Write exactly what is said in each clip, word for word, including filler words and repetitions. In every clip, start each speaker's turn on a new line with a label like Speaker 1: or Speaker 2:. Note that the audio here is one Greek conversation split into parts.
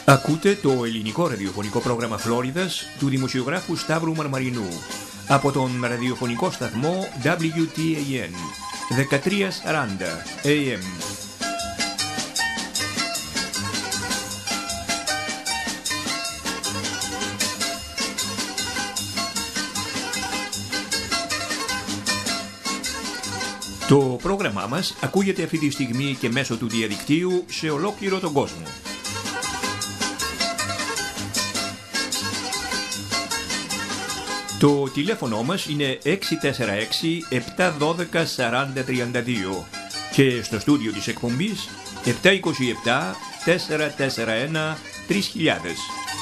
Speaker 1: Ακούτε το ελληνικό ραδιοφωνικό πρόγραμμα Φλόριδας του δημοσιογράφου Σταύρου Μαρμαρινού από τον ραδιοφωνικό σταθμό ντάμπλιου τι έι εν δεκατριακόσια σαράντα έι εμ. Το πρόγραμμά μας ακούγεται αυτή τη στιγμή και μέσω του διαδικτύου σε ολόκληρο τον κόσμο. Το τηλέφωνο μας είναι έξι τέσσερα έξι επτά ένα δύο σαράντα τριάντα δύο και στο στούντιο της εκπομπής επτά είκοσι επτά τετρακόσια σαράντα ένα τρεις χιλιάδες.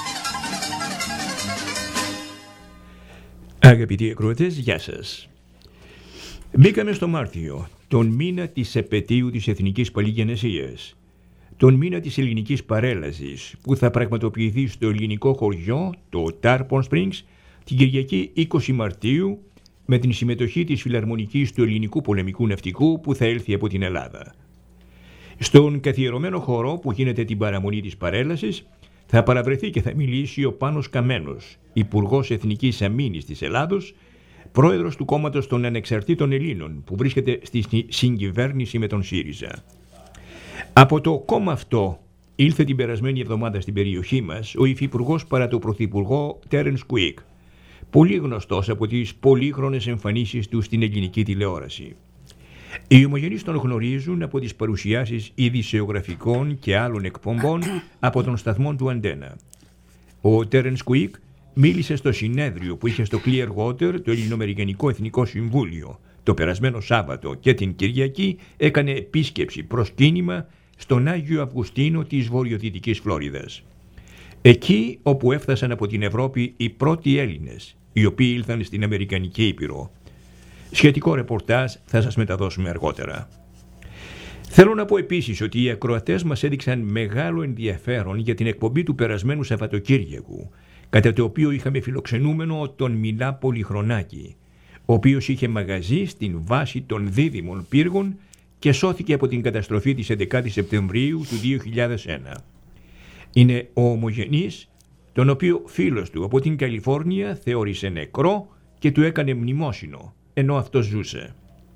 Speaker 1: Αγαπητοί ακροατές, γεια σας. Μπήκαμε στο Μάρτιο, τον μήνα της επετείου της Εθνικής Παλιγενεσίας, τον μήνα της ελληνικής παρέλασης που θα πραγματοποιηθεί στο ελληνικό χωριό, το Tarpon Springs, την Κυριακή είκοσι Μαρτίου, με την συμμετοχή της Φιλαρμονικής του Ελληνικού Πολεμικού Ναυτικού που θα έλθει από την Ελλάδα. Στον καθιερωμένο χορό που γίνεται την παραμονή της παρέλασης θα παραβρεθεί και θα μιλήσει ο Πάνος Καμένος, Υπουργός Εθνικής Αμήνης της Ελλάδος, πρόεδρος του κόμματος των Ανεξαρτήτων Ελλήνων που βρίσκεται στη συγκυβέρνηση με τον ΣΥΡΙΖΑ. Από το κόμμα αυτό ήλθε την περασμένη εβδομάδα στην περιοχή μας ο υφυπουργός παρά το πρωθυπουργό Τέρενς Κουίκ, πολύ γνωστός από τις πολύχρονες εμφανίσεις του στην ελληνική τηλεόραση. Οι ομογενείς τον γνωρίζουν από τις παρουσιάσεις ειδησεογραφικών και άλλων εκπομπών από τον σταθμό του Αντένα. Ο Τέρενς Κουίκ μίλησε στο συνέδριο που είχε στο Clearwater το Ελληνοαμερικανικό Εθνικό Συμβούλιο το περασμένο Σάββατο και την Κυριακή έκανε επίσκεψη προσκύνημα στον Άγιο Αυγουστίνο της βορειοδυτικής Φλόριδας. Εκεί όπου έφτασαν από την Ευρώπη οι πρώτοι Έλληνες, οι οποίοι ήλθαν στην Αμερικανική Ήπειρο. Σχετικό ρεπορτάζ θα σας μεταδώσουμε αργότερα. Θέλω να πω επίσης ότι οι ακροατές μας έδειξαν μεγάλο ενδιαφέρον για την εκπομπή του περασμένου Σαββατοκύριακου, κατά το οποίο είχαμε φιλοξενούμενο τον Μιλά Πολυχρονάκη, ο οποίος είχε μαγαζί στην βάση των Δίδυμων Πύργων και σώθηκε από την καταστροφή της έντεκα Σεπτεμβρίου του δύο χιλιάδες ένα. Είναι ο ομογενής, τον οποίο φίλος του από την Καλιφόρνια θεώρησε νεκρό και του έκανε μνημόσυνο, ενώ αυτός ζούσε.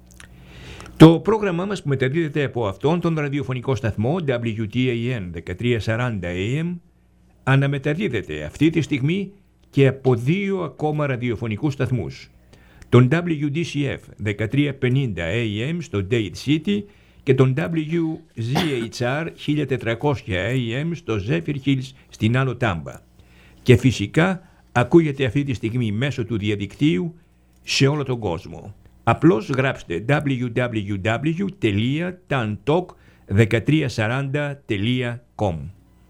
Speaker 1: Το πρόγραμμά μας που μεταδίδεται από αυτόν τον ραδιοφωνικό σταθμό ντάμπλιου τι έι εν δεκατριακόσια σαράντα έι εμ αναμεταδίδεται αυτή τη στιγμή και από δύο ακόμα ραδιοφωνικούς σταθμούς. Τον ντάμπλιου ντι σι εφ δεκατριακόσια πενήντα έι εμ στο Dade City και τον ντάμπλιου ζι έιτς αρ χίλια τετρακόσια έι εμ στο Zephyr Hills στην Άνω Τάμπα. Και φυσικά ακούγεται αυτή τη στιγμή μέσω του διαδικτύου σε όλο τον κόσμο. Απλώς γράψτε ντάμπλιου ντάμπλιου ντάμπλιου τελεία tantalk δεκατριακόσια σαράντα τελεία com.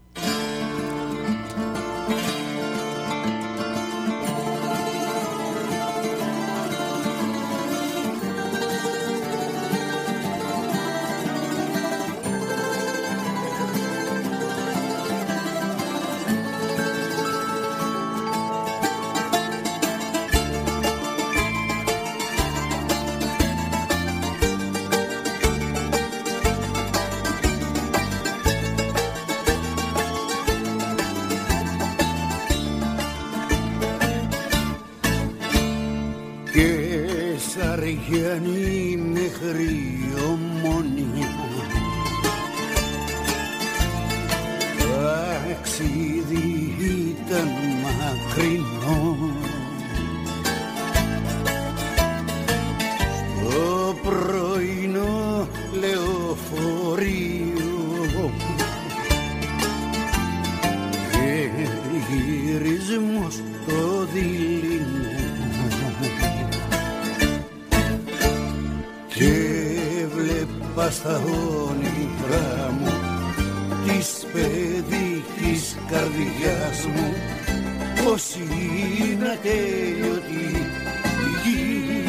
Speaker 2: Σαριανή μέχρι Ομόνια, ταξίδι ήταν μακρινό. Στο πρωινό λεωφορείο και γυρισμό στο δειλινό και βλέπα στα όνειρά μου της παιδικής καρδιάς μου πως είναι ατέλειωτη η γη.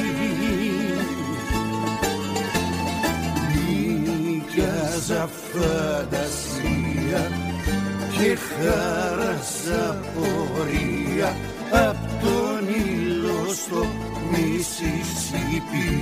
Speaker 2: Νοικιάζα φαντασία και χάρασα πορεία απ' τον ήλιο στο Μισισίπι.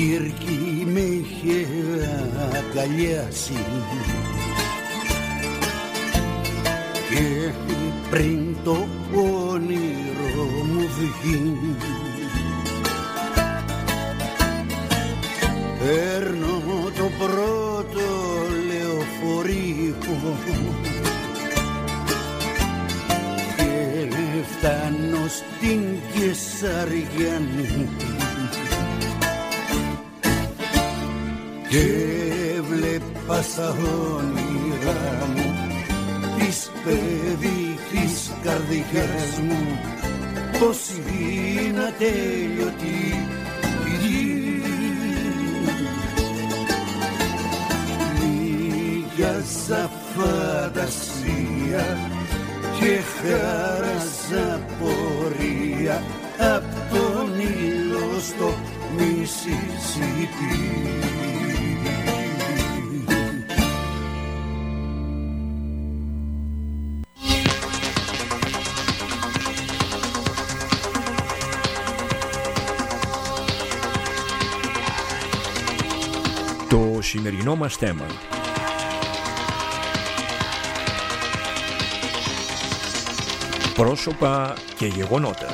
Speaker 2: Κύρκη με είχε αγκαλιάσει και πριν το όνειρο μου βγει παίρνω το πρώτο λεωφορείο και φτάνω στην Κεσαριανή και βλέπα στα όνειρά μου της παιδικής καρδιάς μου πως είναι ατέλειωτη η γη. Μοιάζα φαντασία και χάραζα πορεία απ' τον ήλιο στο Μισισίπι.
Speaker 1: Το σημερινό μας θέμα: πρόσωπα και γεγονότα.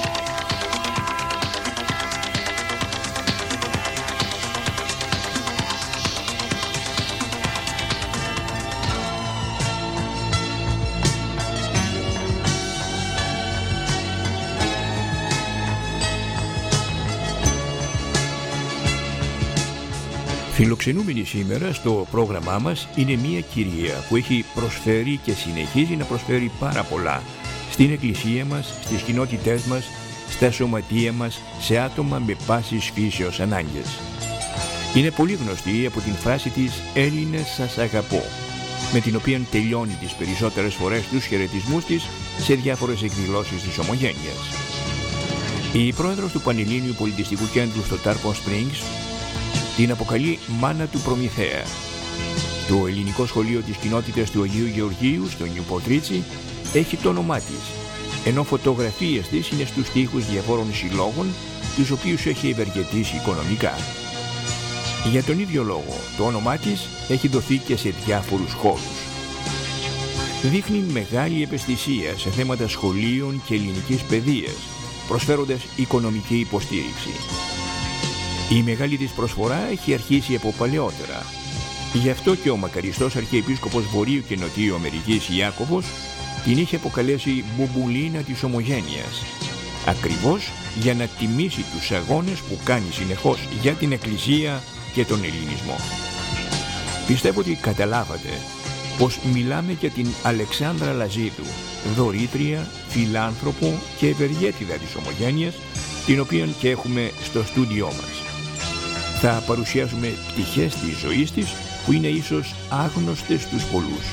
Speaker 1: Φιλοξενούμενη σήμερα στο πρόγραμμά μας είναι μια κυρία που έχει προσφέρει και συνεχίζει να προσφέρει πάρα πολλά στην εκκλησία μας, στις κοινότητές μας, στα σωματεία μας, σε άτομα με πάσης φύσεως ανάγκες. Είναι πολύ γνωστή από την φράση της «Έλληνες σας αγαπώ», με την οποία τελειώνει τις περισσότερες φορές τους χαιρετισμούς της σε διάφορες εκδηλώσεις της Ομογένειας. Η πρόεδρος του Πανελλήνιου Πολιτιστικού Κέντρου στο Tarpon Springs την αποκαλεί «Μάνα του Προμηθέα». Το ελληνικό σχολείο της κοινότητας του Αγίου Γεωργίου στο Νιουπορτ Ρίτσι έχει το όνομά της, ενώ φωτογραφίες της είναι στους τοίχους διαφόρων συλλόγων, τους οποίους έχει ευεργετήσει οικονομικά. Για τον ίδιο λόγο, το όνομά της έχει δοθεί και σε διάφορους χώρους. Δείχνει μεγάλη ευαισθησία σε θέματα σχολείων και ελληνικής παιδείας, προσφέροντας οικονομική υποστήριξη. Η μεγάλη της προσφορά έχει αρχίσει από παλαιότερα. Γι' αυτό και ο μακαριστός Αρχιεπίσκοπος Βορείου και Νοτιού Αμερικής Ιάκωβος την είχε αποκαλέσει «Μπουμπουλίνα της Ομογένειας», ακριβώς για να τιμήσει τους αγώνες που κάνει συνεχώς για την Εκκλησία και τον ελληνισμό. Πιστεύω ότι καταλάβατε πως μιλάμε για την Αλεξάνδρα Λαζίδου, δωρήτρια, φιλάνθρωπο και ευεργέτηδα της Ομογένειας, την οποία και έχουμε στο στούντιό μας. Θα παρουσιάσουμε πτυχές της ζωής της που είναι ίσως άγνωστες στους πολλούς.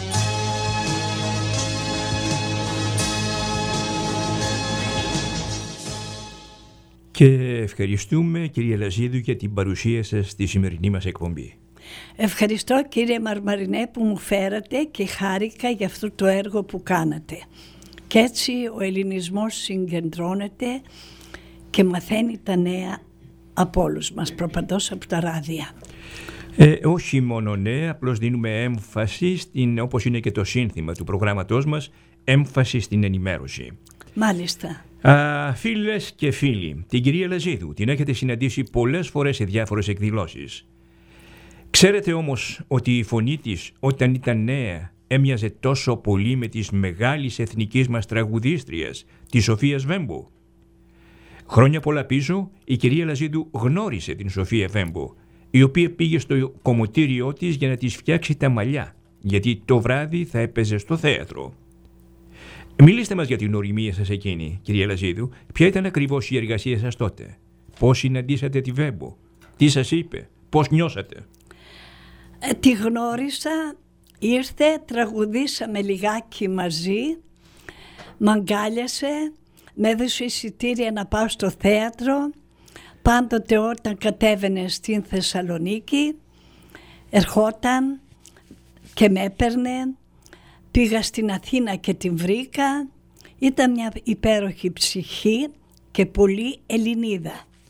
Speaker 1: Και ευχαριστούμε, κυρία Λαζίδου, για την παρουσία σας στη σημερινή μας εκπομπή.
Speaker 3: Ευχαριστώ, κύριε Μαρμαρινέ, που μου φέρατε και χάρηκα για αυτό το έργο που κάνατε. Και έτσι ο ελληνισμός συγκεντρώνεται και μαθαίνει τα νέα από όλους μας, προπαντός από τα ράδια.
Speaker 1: Ε, όχι μόνο νέα, απλώς δίνουμε έμφαση, στην, όπως είναι και το σύνθημα του προγράμματός μας, έμφαση στην ενημέρωση.
Speaker 3: Μάλιστα.
Speaker 1: Α, φίλες και φίλοι, την κυρία Λαζίδου την έχετε συναντήσει πολλές φορές σε διάφορες εκδηλώσεις. Ξέρετε όμως ότι η φωνή της όταν ήταν νέα έμοιαζε τόσο πολύ με της μεγάλης εθνικής μας τραγουδίστριας, της Σοφίας Βέμπου. Χρόνια πολλά πίσω η κυρία Λαζίδου γνώρισε την Σοφία Βέμπου, η οποία πήγε στο κομμωτήριό της για να της φτιάξει τα μαλλιά, γιατί το βράδυ θα έπαιζε στο θέατρο. Μιλήστε μας για την οριμία σας εκείνη, κυρία Λαζίδου. Ποια ήταν ακριβώς η εργασία σας τότε? Πώς συναντήσατε τη Βέμπου? Τι σας είπε? Πώς νιώσατε?
Speaker 3: Ε, τη γνώρισα, ήρθε, τραγουδήσαμε λιγάκι μαζί, μ' αγκάλιασε, με έδωσε εισιτήρια να πάω στο θέατρο. Πάντοτε όταν κατέβαινε στην Θεσσαλονίκη, ερχόταν και με έπαιρνε. Πήγα στην Αθήνα και την βρήκα. Ήταν μια υπέροχη ψυχή και πολύ Ελληνίδα.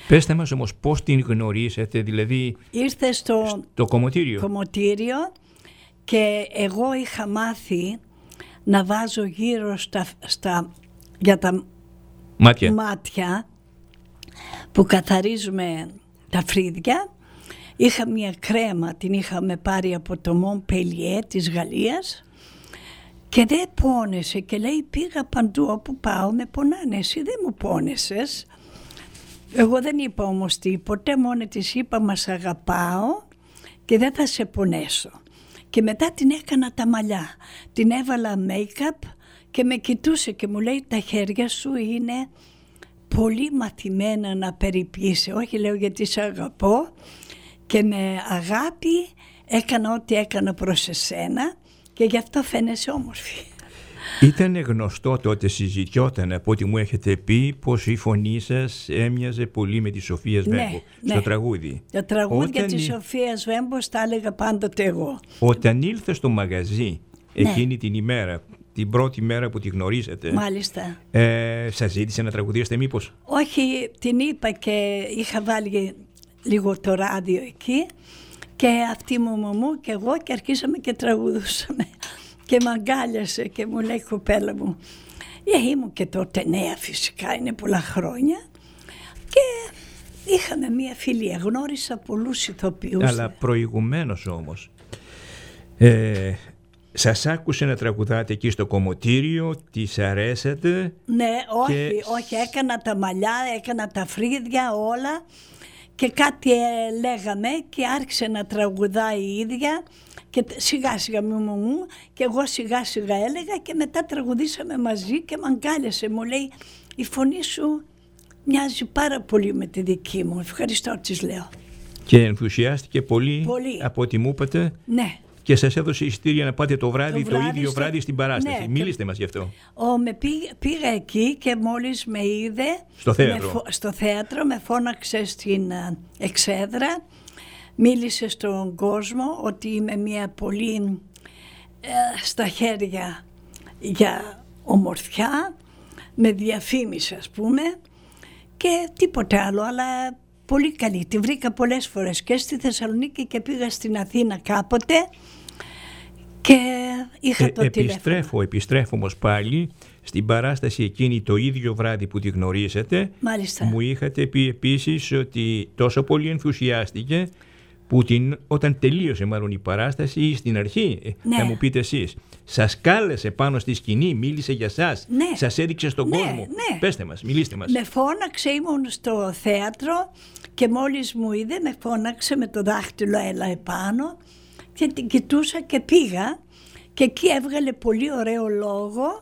Speaker 1: Πέστε μας όμως πώς την γνωρίσετε, δηλαδή
Speaker 3: ήρθε στο,
Speaker 1: στο κομμωτήριο.
Speaker 3: κομμωτήριο και εγώ είχα μάθει να βάζω γύρω στα, στα, για τα
Speaker 1: μάτια.
Speaker 3: μάτια που καθαρίζουμε τα φρύδια. Είχα μια κρέμα, την είχαμε πάρει από το Montpellier της Γαλλίας και δεν πόνεσε και λέει πήγα παντού όπου πάω με πονάνε, εσύ δεν μου πόνεσες. Εγώ δεν είπα όμως τίποτε, μόνο της είπα μας αγαπάω και δεν θα σε πονέσω. Και μετά την έκανα τα μαλλιά, την έβαλα make-up και με κοιτούσε και μου λέει τα χέρια σου είναι πολύ μαθημένα να περιποιείσαι. Όχι, λέω, γιατί σε αγαπώ και με αγάπη έκανα ό,τι έκανα προς εσένα και γι' αυτό φαίνεσαι όμορφη.
Speaker 1: Ήταν γνωστό τότε, συζητιόταν από ό,τι μου έχετε πει, πως η φωνή σας έμοιαζε πολύ με τη Σοφία Σβέμπο,
Speaker 3: ναι,
Speaker 1: στο
Speaker 3: ναι.
Speaker 1: τραγούδι.
Speaker 3: Τα τραγούδια
Speaker 1: Όταν...
Speaker 3: της Σοφίας Σβέμπο τα έλεγα πάντοτε εγώ.
Speaker 1: Όταν ήλθε στο μαγαζί
Speaker 3: ναι.
Speaker 1: εκείνη την ημέρα, την πρώτη μέρα που τη γνωρίσατε,
Speaker 3: μάλιστα,
Speaker 1: ε, σας ζήτησε να τραγουδήσετε μήπως?
Speaker 3: Όχι, την είπα και είχα βάλει λίγο το ράδιο εκεί και αυτή μου μου μου και εγώ και αρχίσαμε και τραγουδούσαμε. Και με αγκάλιασε και μου λέει κοπέλα μου, ε, ήμουν και τότε νέα φυσικά, είναι πολλά χρόνια και είχαμε μία φιλία, γνώρισα πολλούς ηθοποιούς.
Speaker 1: Αλλά προηγουμένως όμως, ε, σας άκουσε να τραγουδάτε εκεί στο κομμωτήριο, της αρέσατε?
Speaker 3: Ναι, όχι,
Speaker 1: και...
Speaker 3: όχι, έκανα τα μαλλιά, έκανα τα φρύδια όλα και κάτι ε, λέγαμε και άρχισε να τραγουδάει η ίδια. Και σιγά σιγά μου μου μου και εγώ σιγά σιγά έλεγα και μετά τραγουδήσαμε μαζί και με αγκάλιασε, μου λέει η φωνή σου μοιάζει πάρα πολύ με τη δική μου, ευχαριστώ της λέω.
Speaker 1: Και ενθουσιάστηκε πολύ,
Speaker 3: πολύ.
Speaker 1: από ό,τι μου είπατε.
Speaker 3: Ναι.
Speaker 1: Και σας έδωσε εισιτήρια να πάτε το βράδυ, το,
Speaker 3: το, βράδυ,
Speaker 1: ίδιο
Speaker 3: στο...
Speaker 1: βράδυ στην παράσταση.
Speaker 3: Ναι,
Speaker 1: Μίληστε
Speaker 3: και...
Speaker 1: μας γι' αυτό.
Speaker 3: Ο, με πήγα, πήγα εκεί και μόλις με είδε
Speaker 1: στο θέατρο,
Speaker 3: με, στο θέατρο με φώναξε στην uh, εξέδρα. Μίλησε στον κόσμο ότι είμαι μια πολύ ε, στα χέρια για ομορφιά, με διαφήμιση ας πούμε και τίποτε άλλο, αλλά πολύ καλή. Τη βρήκα πολλές φορές και στη Θεσσαλονίκη και πήγα στην Αθήνα κάποτε και είχα ε, το
Speaker 1: επιστρέφω,
Speaker 3: τηλέφωνο.
Speaker 1: Επιστρέφω όμως πάλι στην παράσταση εκείνη το ίδιο βράδυ που τη γνωρίσατε.
Speaker 3: Μάλιστα.
Speaker 1: Μου είχατε πει επίσης ότι τόσο πολύ ενθουσιάστηκε που την, όταν τελείωσε μάλλον η παράσταση ή στην αρχή,
Speaker 3: ναι.
Speaker 1: θα μου πείτε εσείς, σας κάλεσε πάνω στη σκηνή, μίλησε για σας,
Speaker 3: ναι.
Speaker 1: σας έδειξε στον
Speaker 3: ναι,
Speaker 1: κόσμο.
Speaker 3: Ναι.
Speaker 1: Πέστε μας, μιλήστε μας.
Speaker 3: Με φώναξε, ήμουν στο θέατρο και μόλις μου είδε με φώναξε με το δάχτυλο έλα επάνω και την κοιτούσα και πήγα και εκεί έβγαλε πολύ ωραίο λόγο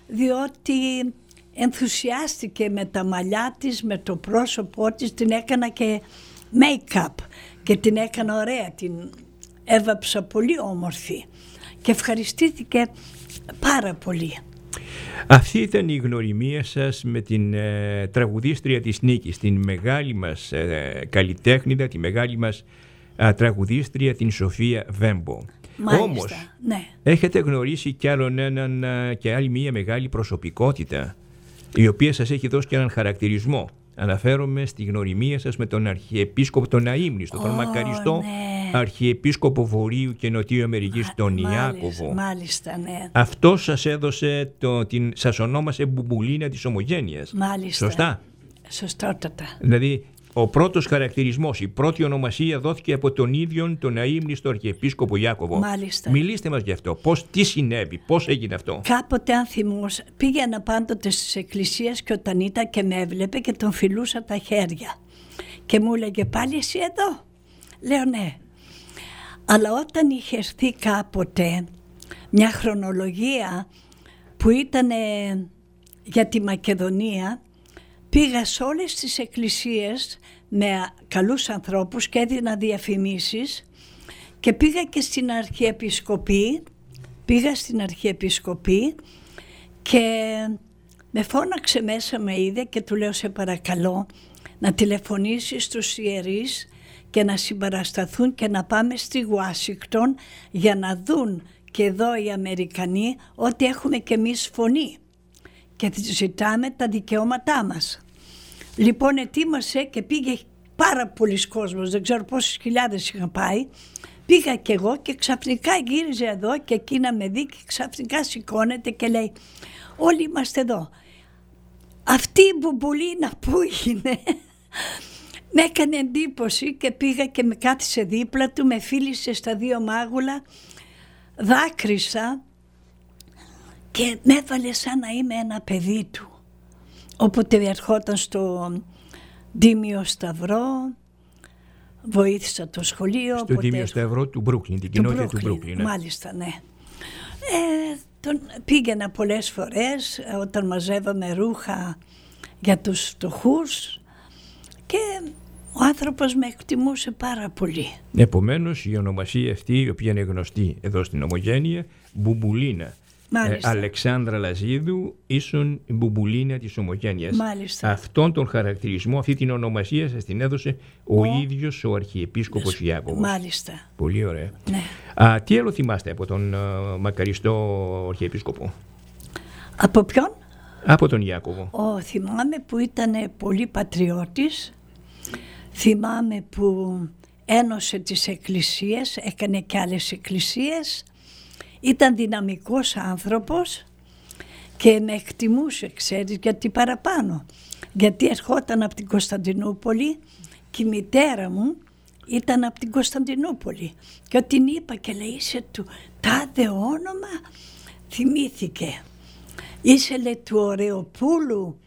Speaker 3: διότι ενθουσιάστηκε με τα μαλλιά της, με το πρόσωπό της, την έκανα και make-up και την έκανα ωραία, την έβαψα πολύ όμορφη και ευχαριστήθηκε πάρα πολύ.
Speaker 1: Αυτή ήταν η γνωριμία σας με την ε, τραγουδίστρια της Νίκης, την μεγάλη μας ε, καλλιτέχνηδα, τη μεγάλη μας ε, τραγουδίστρια, την Σοφία Βέμπο.
Speaker 3: Μάλιστα,
Speaker 1: όμως,
Speaker 3: ναι.
Speaker 1: έχετε γνωρίσει κι άλλον έναν ε, και άλλη μία μεγάλη προσωπικότητα, η οποία σας έχει δώσει και έναν χαρακτηρισμό. Αναφέρομαι στη γνωριμία σας με τον Αρχιεπίσκοπο τον Αείμνηστο, τον oh, μακαριστό ναι. Αρχιεπίσκοπο Βορείου και Νοτιού Αμερικής, τον
Speaker 3: μάλιστα,
Speaker 1: Ιάκωβο.
Speaker 3: Μάλιστα, ναι.
Speaker 1: Αυτό σας έδωσε, το, την, σας ονόμασε μπουμπουλίνα της Ομογένειας.
Speaker 3: Μάλιστα.
Speaker 1: Σωστά.
Speaker 3: Σωστότατα.
Speaker 1: Δηλαδή, ο πρώτος χαρακτηρισμός, η πρώτη ονομασία δόθηκε από τον ίδιον τον αείμνηστο Αρχιεπίσκοπο Ιάκωβο.
Speaker 3: Μάλιστα.
Speaker 1: Μιλήστε μας γι' αυτό. Πώς, τι συνέβη, πώς έγινε αυτό?
Speaker 3: Κάποτε, αν θυμούς, πήγαινα πάντοτε στις εκκλησίες και όταν ήταν και με έβλεπε και τον φιλούσα τα χέρια. Και μου έλεγε πάλι εσύ εδώ. Λέω ναι. Αλλά όταν είχε έρθει κάποτε μια χρονολογία που ήταν για τη Μακεδονία, πήγα σε όλες τις εκκλησίες με καλούς ανθρώπους και έδινα διαφημίσεις και πήγα και στην Αρχιεπισκοπή, πήγα στην Αρχιεπισκοπή και με φώναξε μέσα, με είδε και του λέω σε παρακαλώ να τηλεφωνήσεις στους ιερείς και να συμπαρασταθούν και να πάμε στη Ουάσιγκτον για να δουν και εδώ οι Αμερικανοί ότι έχουμε και εμείς φωνή και ζητάμε τα δικαιώματά μας. Λοιπόν, ετοίμασε και πήγε πάρα πολλοί κόσμος, δεν ξέρω πόσες χιλιάδες είχαν πάει. Πήγα κι εγώ και ξαφνικά γύριζε εδώ και εκεί να με δει και ξαφνικά σηκώνεται και λέει όλοι είμαστε εδώ. Αυτή η μπουμπουλίνα που είναι? Με έκανε εντύπωση και πήγα και με κάθισε δίπλα του, με φίλησε στα δύο μάγουλα, δάκρυσα και με έβαλε σαν να είμαι ένα παιδί του. Όποτε ερχόταν στο Τίμιο Σταυρό, βοήθησα το σχολείο.
Speaker 1: Στο Τίμιο Σταυρό του Μπρούκλιν, την κοινότητα του Μπρούκλιν.
Speaker 3: Μάλιστα, ναι. Ε, τον πήγαινα πολλές φορές όταν μαζεύαμε ρούχα για τους φτωχούς και ο άνθρωπος με εκτιμούσε πάρα πολύ.
Speaker 1: Επομένως η ονομασία αυτή, η οποία είναι γνωστή εδώ στην Ομογένεια, Μπουμπουλίνα. Ε, Αλεξάνδρα Λαζίδου ίσον Μπουμπουλίνα της Ομογένειας.
Speaker 3: Μάλιστα.
Speaker 1: Αυτόν τον χαρακτηρισμό, αυτή την ονομασία σας την έδωσε ο, ο... ίδιος ο Αρχιεπίσκοπος Ιάκωβος.
Speaker 3: Μάλιστα.
Speaker 1: Πολύ ωραία.
Speaker 3: Ναι.
Speaker 1: Α, τι άλλο θυμάστε από τον α, μακαριστό Αρχιεπίσκοπο?
Speaker 3: Από ποιον?
Speaker 1: Από τον Ιάκωβο.
Speaker 3: Ο, θυμάμαι που ήταν πολύ πατριώτης. Θυμάμαι που ένωσε τις εκκλησίες, έκανε και άλλες εκκλησίες. Ήταν δυναμικός άνθρωπος και με εκτιμούσε, ξέρεις, γιατί παραπάνω. Γιατί ερχόταν από την Κωνσταντινούπολη και η μητέρα μου ήταν από την Κωνσταντινούπολη. Και όταν είπα και λέει είσαι του τάδε όνομα, θυμήθηκε. Είσαι λέει του Ωρεοπούλου,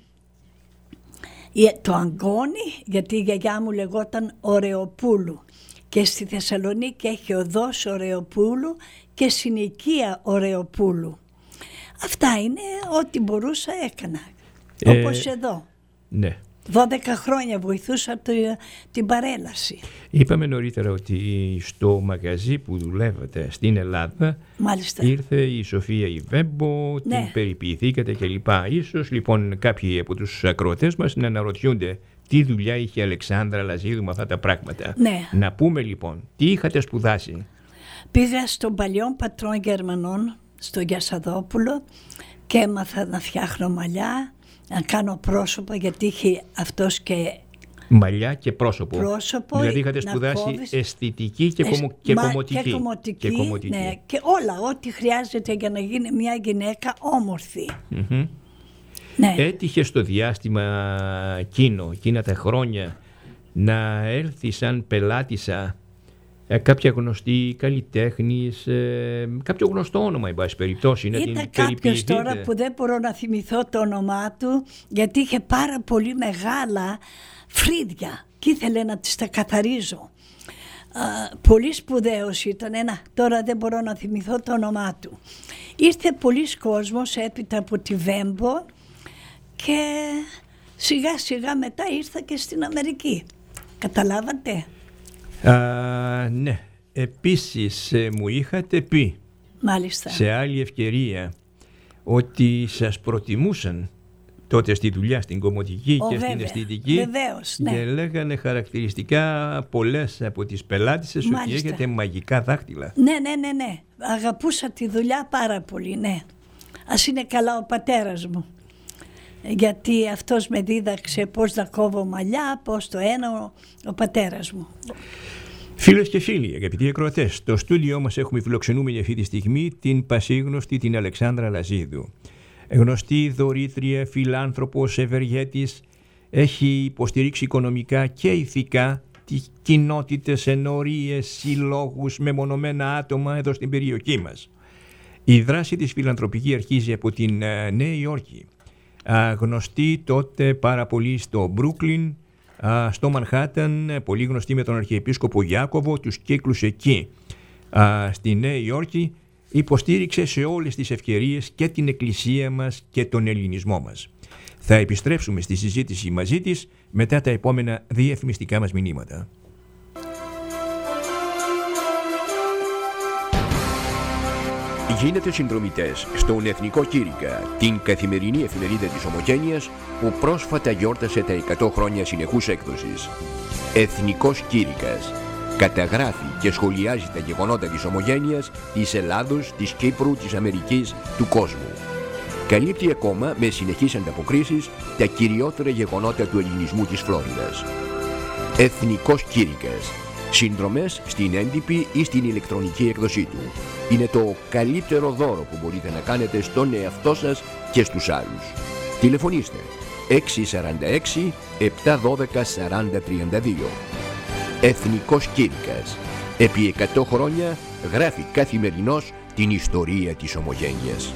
Speaker 3: το Αγκώνη, γιατί η γιαγιά μου λεγόταν Ωρεοπούλου. Και στη Θεσσαλονίκη έχει οδός Ωρεοπούλου και συνοικία Ωρεοπούλου. Αυτά είναι ό,τι μπορούσα έκανα. Ε, όπως εδώ.
Speaker 1: Ναι.
Speaker 3: δώδεκα χρόνια βοηθούσα το, την παρέλαση.
Speaker 1: Είπαμε νωρίτερα ότι στο μαγαζί που δουλεύατε στην Ελλάδα,
Speaker 3: μάλιστα,
Speaker 1: ήρθε η Σοφία Ιβέμπο, ναι, την περιποιηθήκατε κλπ. Ίσως λοιπόν κάποιοι από τους ακροατές μας να αναρωτιούνται τι δουλειά είχε η Αλεξάνδρα Λαζίδου με αυτά τα πράγματα.
Speaker 3: Ναι.
Speaker 1: Να πούμε λοιπόν, τι είχατε σπουδάσει?
Speaker 3: Πήγα στον παλιό πατρόν Γερμανών, στο Γιασαδόπουλο, και έμαθα να φτιάχνω μαλλιά, να κάνω πρόσωπα, γιατί είχε αυτός και
Speaker 1: μαλλιά και πρόσωπο.
Speaker 3: πρόσωπο
Speaker 1: δηλαδή είχατε σπουδάσει κόβεις... αισθητική και, κομο... και,
Speaker 3: Μα...
Speaker 1: κομμωτική.
Speaker 3: και κομμωτική.
Speaker 1: Και κομμωτική.
Speaker 3: Ναι, και όλα, ό,τι χρειάζεται για να γίνει μια γυναίκα όμορφη.
Speaker 1: Mm-hmm.
Speaker 3: Ναι.
Speaker 1: Έτυχε στο διάστημα εκείνο, εκείνα τα χρόνια, να έρθει σαν πελάτησα ε, κάποια γνωστή καλλιτέχνης, ε, κάποιο γνωστό όνομα, εν πάση περιπτώσει?
Speaker 3: Ήταν κάποιος τώρα που δεν μπορώ να θυμηθώ το όνομά του, γιατί είχε πάρα πολύ μεγάλα φρύδια και ήθελε να τις τα καθαρίζω. Α, πολύ σπουδαίος ήταν, ένα, τώρα δεν μπορώ να θυμηθώ το όνομά του. Ήρθε πολλής κόσμος έπειτα από τη Βέμπο και σιγά σιγά μετά ήρθα και στην Αμερική. Καταλάβατε?
Speaker 1: Α, ναι. Επίσης ε, μου είχατε πει,
Speaker 3: μάλιστα,
Speaker 1: σε άλλη ευκαιρία, ότι σας προτιμούσαν τότε στη δουλειά στην κομμωτική
Speaker 3: Ο,
Speaker 1: και
Speaker 3: βέβαια,
Speaker 1: στην αισθητική.
Speaker 3: Βεβαίως, ναι.
Speaker 1: Και λέγανε χαρακτηριστικά πολλές από τις πελάτησες ότι έχετε μαγικά δάχτυλα.
Speaker 3: Ναι, ναι, ναι, ναι. Αγαπούσα τη δουλειά πάρα πολύ, ναι. Ας είναι καλά ο πατέρας μου. Γιατί αυτός με δίδαξε πώς να κόβω μαλλιά, πώς το ένα, ο, ο πατέρας μου.
Speaker 1: Φίλες και φίλοι, αγαπητοί ακροατές, στο στούντιό μας έχουμε φιλοξενούμενη αυτή τη στιγμή την πασίγνωστη την Αλεξάνδρα Λαζίδου. Γνωστή δωρήτρια, φιλάνθρωπος, ευεργέτης, έχει υποστηρίξει οικονομικά και ηθικά τις κοινότητες, ενορίες, συλλόγους, μεμονωμένα άτομα εδώ στην περιοχή μας. Η δράση της φιλανθρωπική αρχίζει από την Νέα Υόρκη. Γνωστή τότε πάρα πολύ στο Μπρούκλιν, στο Μανχάταν, πολύ γνωστή με τον Αρχιεπίσκοπο Ιάκωβο, τους κύκλους εκεί. Στη Νέα Υόρκη υποστήριξε σε όλες τις ευκαιρίες και την εκκλησία μας και τον ελληνισμό μας. Θα επιστρέψουμε στη συζήτηση μαζί της μετά τα επόμενα διαφημιστικά μας μηνύματα.
Speaker 4: Γίνετε συνδρομητές στον Εθνικό Κήρυκα, την καθημερινή εφημερίδα της Ομογένειας που πρόσφατα γιόρτασε τα εκατό χρόνια συνεχούς έκδοσης. Εθνικός Κήρυκας. Καταγράφει και σχολιάζει τα γεγονότα της Ομογένειας, της Ελλάδος, της Κύπρου, της Αμερικής, του κόσμου. καλύπτει ακόμα με συνεχείς ανταποκρίσεις τα κυριότερα γεγονότα του ελληνισμού της Φλόριδας. Εθνικός Κήρυκας. Συνδρομές στην έντυπη ή στην ηλεκτρονική έκδοσή του. Είναι το καλύτερο δώρο που μπορείτε να κάνετε στον εαυτό σας και στους άλλους. Τηλεφωνήστε έξι τέσσερα έξι επτά ένα δύο σαράντα τριάντα δύο. Εθνικός Κήρυκας. Επί εκατό χρόνια γράφει καθημερινώς την ιστορία της ομογένειας.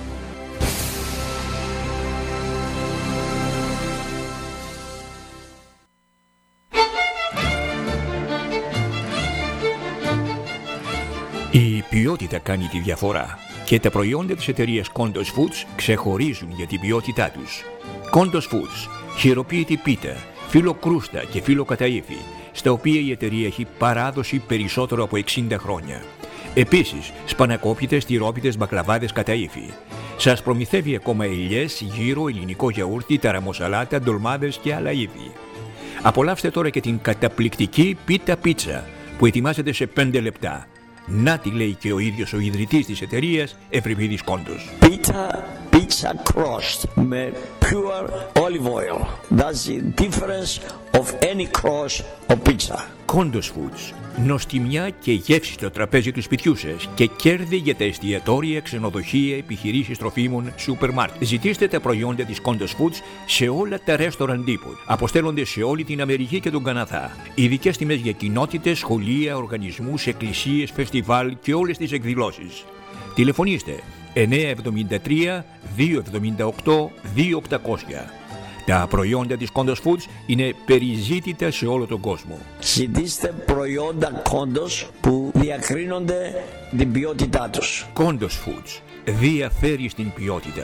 Speaker 1: Η ποιότητα κάνει τη διαφορά και τα προϊόντα της εταιρείας Kondos Foods ξεχωρίζουν για την ποιότητά τους. Kondos Foods, χειροποίητη πίτα, φύλλο κρούστα και φύλλο καταΐφι, στα οποία η εταιρεία έχει παράδοση περισσότερο από εξήντα χρόνια. Επίσης, σπανακόπιτες, τυρόπιτες, μπακλαβάδες καταΐφι. Σας προμηθεύει ακόμα ελιές, γύρο, ελληνικό γιαούρτι, ταραμοσαλάτα, ντολμάδες και άλλα είδη. Απολαύστε τώρα και την καταπληκτική πίτα πίτσα που ετοιμάζεται σε πέντε λεπτά. Να τη λέει και ο ίδιος ο ιδρυτής της εταιρείας, Ευρυπίδης Κόντος.
Speaker 5: Pita pizza crust με pure olive oil. That's the difference of any crust of pizza.
Speaker 1: Kondos Foods. Νοστιμιά και γεύση στο τραπέζι του σπιτιού σας και κέρδη για τα εστιατόρια, ξενοδοχεία, επιχειρήσεις τροφίμων, σούπερ μάρκετ. Ζητήστε τα προϊόντα της Kondos Foods σε όλα τα restaurant depot. Αποστέλλονται σε όλη την Αμερική και τον Καναδά. Ειδικές τιμές για κοινότητες, σχολεία, οργανισμούς, εκκλησίες, φεστιβάλ και όλες τις εκδηλώσεις. Τηλεφωνήστε εννιά εβδομήντα τρία δύο εβδομήντα οκτώ δύο οκτακόσια. Τα προϊόντα της Kondos Foods είναι περιζήτητα σε όλο τον κόσμο.
Speaker 5: Ζητήστε προϊόντα Kondos που διακρίνονται την ποιότητά τους.
Speaker 1: Kondos Foods διαφέρει στην ποιότητα.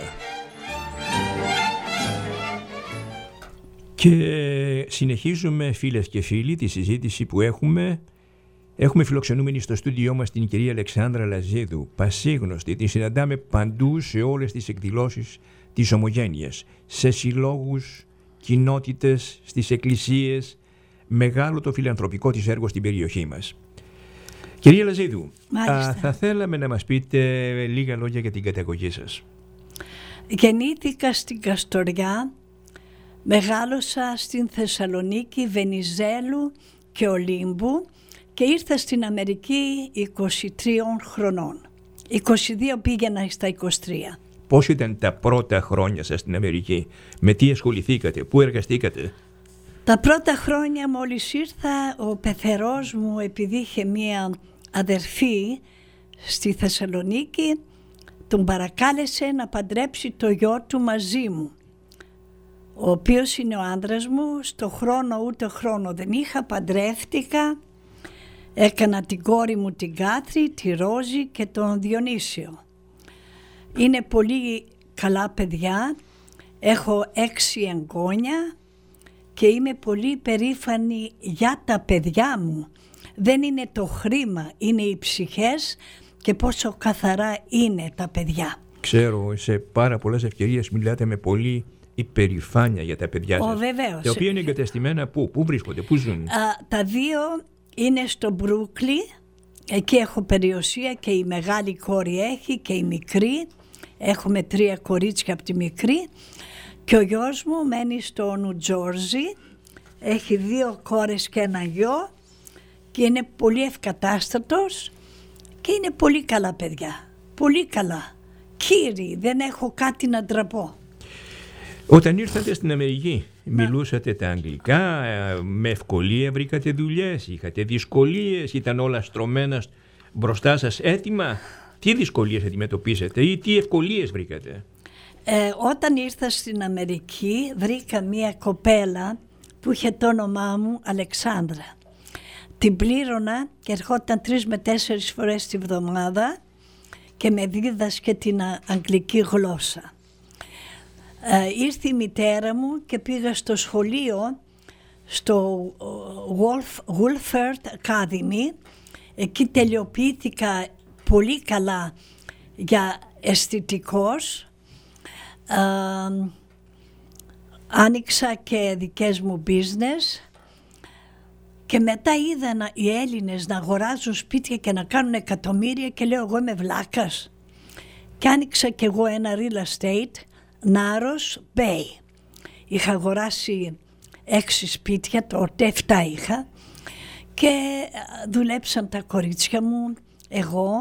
Speaker 1: Και συνεχίζουμε, φίλες και φίλοι, τη συζήτηση που έχουμε. Έχουμε φιλοξενούμενη στο στούντιό μας την κυρία Αλεξάνδρα Λαζίδου, πασίγνωστη, την συναντάμε παντού σε όλες τις εκδηλώσεις της ομογένειας, σε συλλόγους, κοινότητες, στις εκκλησίες, μεγάλο το φιλανθρωπικό της έργο στην περιοχή μας. Κυρία Λαζίδου, α, θα θέλαμε να μας πείτε λίγα λόγια για την καταγωγή σας.
Speaker 3: Γεννήθηκα στην Καστοριά, μεγάλωσα στην Θεσσαλονίκη, Βενιζέλου και Ολύμπου και ήρθα στην Αμερική είκοσι τριών χρονών. είκοσι δύο πήγαινα στα είκοσι τρία.
Speaker 1: Πώς ήταν τα πρώτα χρόνια σας στην Αμερική, με τι ασχοληθήκατε, πού εργαστήκατε?
Speaker 3: Τα πρώτα χρόνια μόλις ήρθα, ο πεθερός μου, επειδή είχε μία αδερφή στη Θεσσαλονίκη, τον παρακάλεσε να παντρέψει το γιο του μαζί μου, ο οποίος είναι ο άντρας μου. Στο χρόνο ούτε χρόνο δεν είχα, παντρεύτηκα, έκανα την κόρη μου την Κάθρη, τη Ρόζη και τον Διονύσιο. Είναι πολύ καλά παιδιά, έχω έξι εγγόνια και είμαι πολύ περήφανη για τα παιδιά μου. Δεν είναι το χρήμα, είναι οι ψυχές και πόσο καθαρά είναι τα παιδιά.
Speaker 1: Ξέρω, σε πάρα πολλές ευκαιρίες μιλάτε με πολύ υπερηφάνεια για τα παιδιά σας.
Speaker 3: Ο, βεβαίως.
Speaker 1: Τα οποία είναι εγκατεστημένα πού, πού βρίσκονται, πού ζουν?
Speaker 3: Α, τα δύο είναι στο Μπρούκλι, εκεί έχω περιουσία και η μεγάλη κόρη έχει και η μικρή. Έχουμε τρία κορίτσια από τη μικρή και ο γιος μου μένει στο Νου Τζόρζι, έχει δύο κόρες και ένα γιο και είναι πολύ ευκατάστατος και είναι πολύ καλά παιδιά, πολύ καλά. Κύριοι, δεν έχω κάτι να ντραπώ.
Speaker 1: Όταν ήρθατε στην Αμερική, μιλούσατε τα αγγλικά, με ευκολία βρήκατε δουλειές, είχατε δυσκολίες, ήταν όλα στρωμένα μπροστά σας έτοιμα? Τι δυσκολίες αντιμετωπίσατε ή τι ευκολίες βρήκατε?
Speaker 3: Ε, όταν ήρθα στην Αμερική βρήκα μία κοπέλα που είχε το όνομά μου Αλεξάνδρα. Την πλήρωνα και ερχόταν τρεις με τέσσερις φορές τη βδομάδα και με δίδασκε την αγγλική γλώσσα. Ε, ήρθε η μητέρα μου και πήγα στο σχολείο, στο Wolf, Wolfert Academy. Εκεί τελειοποιήθηκα πολύ καλά για αισθητικός. Ε, άνοιξα και δικές μου business και μετά είδα οι Έλληνες να αγοράζουν σπίτια και να κάνουν εκατομμύρια και λέω εγώ είμαι βλάκας. Και άνοιξα και εγώ ένα real estate, Νάρος Μπέι. Είχα αγοράσει έξι σπίτια, τότε εφτά είχα, και δουλέψαν τα κορίτσια μου, εγώ.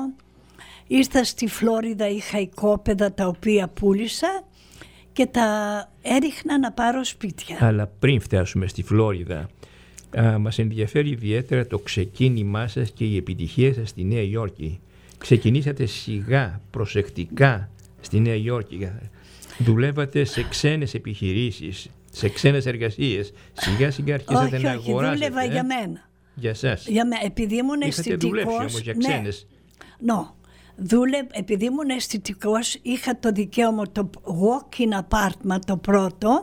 Speaker 3: Ήρθα στη Φλόριδα, είχα οικόπεδα τα οποία πούλησα και τα έριχνα να πάρω σπίτια.
Speaker 1: Αλλά πριν φτάσουμε στη Φλόριδα, α, μας ενδιαφέρει ιδιαίτερα το ξεκίνημά σας και η επιτυχία σας στη Νέα Υόρκη. Ξεκινήσατε σιγά, προσεκτικά στη Νέα Υόρκη. Δουλεύατε σε ξένες επιχειρήσεις, σε ξένες εργασίες. Σιγά σιγά αρχίσατε
Speaker 3: όχι,
Speaker 1: να
Speaker 3: όχι,
Speaker 1: αγοράσετε.
Speaker 3: δούλευα ε? για μένα.
Speaker 1: Για σας.
Speaker 3: Για μέ, επειδή ήμουν αισθητικός.
Speaker 1: Είχατε δουλέψει όμως για ξένες.
Speaker 3: Ναι. No. Δούλε, επειδή ήμουν αισθητικός, είχα το δικαίωμα το walk-in apartment το πρώτο,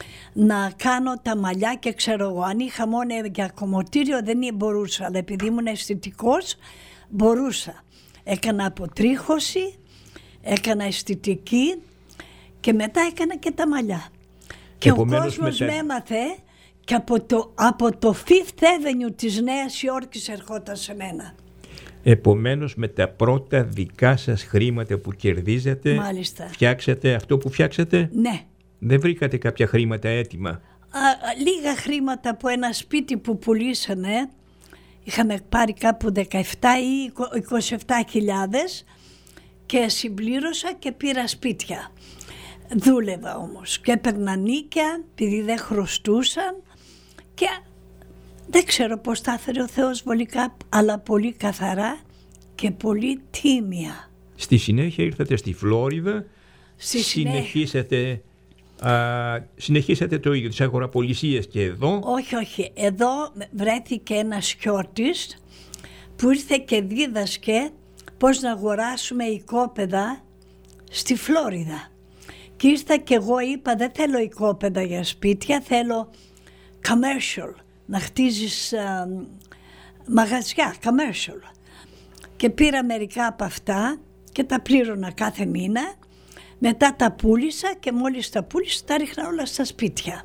Speaker 3: να κάνω τα μαλλιά και ξέρω εγώ. Αν είχα μόνο για κομμωτήριο δεν μπορούσα, αλλά επειδή ήμουν αισθητικός μπορούσα. Έκανα αποτρίχωση, έκανα αισθητική και μετά έκανα και τα μαλλιά. Και
Speaker 1: Επομένως,
Speaker 3: ο κόσμος
Speaker 1: μετα...
Speaker 3: με έμαθε και από το, από το Fifth Avenue της Νέας Υόρκης ερχόταν σε μένα.
Speaker 1: Επομένως, με τα πρώτα δικά σας χρήματα που κερδίζετε,
Speaker 3: Μάλιστα.
Speaker 1: φτιάξατε αυτό που φτιάξατε.
Speaker 3: Ναι.
Speaker 1: Δεν βρήκατε κάποια χρήματα έτοιμα?
Speaker 3: Α, λίγα χρήματα από ένα σπίτι που πουλήσανε. Είχαμε πάρει κάπου δεκαεπτά ή είκοσι επτά χιλιάδες και συμπλήρωσα και πήρα σπίτια. Δούλευα όμως και έπαιρνα νίκια επειδή δεν χρωστούσαν και δεν ξέρω πώς τα έφερε ο Θεός βολικά, αλλά πολύ καθαρά και πολύ τίμια.
Speaker 1: Στη συνέχεια ήρθατε στη Φλόριδα,
Speaker 3: Στη
Speaker 1: συνεχίσατε, α, συνεχίσατε το ίδιο, τις αγοραπολισίες και εδώ.
Speaker 3: Όχι, όχι. Εδώ βρέθηκε ένας σκιώτης που ήρθε και δίδασκε πώς να αγοράσουμε οικόπεδα στη Φλόριδα. Και ήρθα και εγώ είπα δεν θέλω οικόπεδα για σπίτια, θέλω commercial, να χτίζεις α, μαγαζιά, commercial. Και πήρα μερικά από αυτά και τα πλήρωνα κάθε μήνα. Μετά τα πούλησα και μόλις τα πούλησα τα ρίχνα όλα στα σπίτια.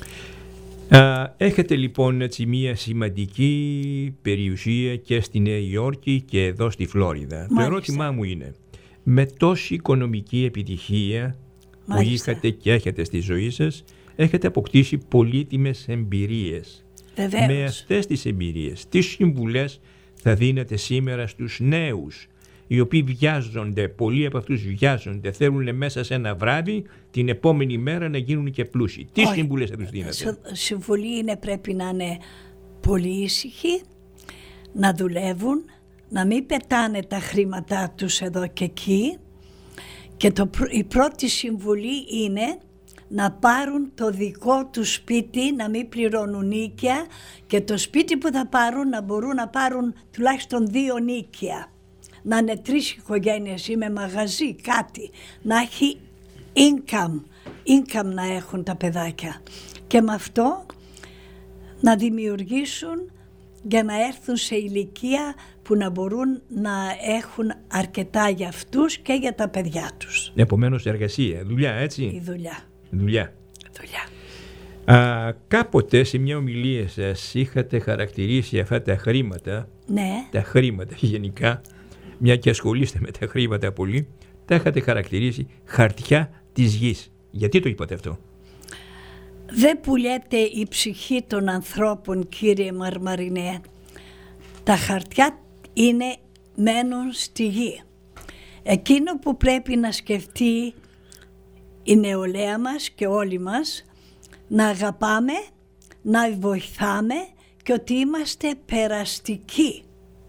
Speaker 1: Α, έχετε λοιπόν έτσι μια σημαντική περιουσία και στη Νέα Υόρκη και εδώ στη Φλόριδα. Μάλιστα. Το ερώτημά μου είναι, με τόση οικονομική επιτυχία που
Speaker 3: Μάλιστα.
Speaker 1: είχατε και έχετε στη ζωή σας, έχετε αποκτήσει πολύτιμες εμπειρίες.
Speaker 3: Βεβαίως.
Speaker 1: Με αυτές τις εμπειρίες, τι συμβουλές θα δίνετε σήμερα στους νέους, οι οποίοι βιάζονται, πολλοί από αυτούς βιάζονται, θέλουν μέσα σε ένα βράδυ την επόμενη μέρα να γίνουν και πλούσιοι? Τι συμβουλές θα τους δίνετε?
Speaker 3: Συμβουλή είναι πρέπει να είναι πολύ ήσυχοι, να δουλεύουν, να μην πετάνε τα χρήματά τους εδώ και εκεί, και το, η πρώτη συμβουλή είναι να πάρουν το δικό τους σπίτι, να μην πληρώνουν νίκια, και το σπίτι που θα πάρουν να μπορούν να πάρουν τουλάχιστον δύο νίκια. Να είναι τρεις οικογένειες ή με μαγαζί, κάτι. Να έχει income, income να έχουν τα παιδάκια. Και με αυτό να δημιουργήσουν για να έρθουν σε ηλικία που να μπορούν να έχουν αρκετά για αυτούς και για τα παιδιά τους.
Speaker 1: Επομένως εργασία, δουλειά, έτσι.
Speaker 3: Η δουλειά.
Speaker 1: Δουλειά.
Speaker 3: Δουλειά.
Speaker 1: Α, κάποτε σε μια ομιλία σας είχατε χαρακτηρίσει αυτά τα χρήματα,
Speaker 3: Ναι.
Speaker 1: τα χρήματα γενικά, μια και ασχολείστε με τα χρήματα πολύ, τα είχατε χαρακτηρίσει χαρτιά της γης. Γιατί το είπατε αυτό?
Speaker 3: Δεν πουλιέται η ψυχή των ανθρώπων, κύριε Μαρμαρινέ. Τα χαρτιά είναι, μένουν στη γη. Εκείνο που πρέπει να σκεφτεί η νεολαία μας και όλοι μας, να αγαπάμε, να βοηθάμε και ότι είμαστε περαστικοί.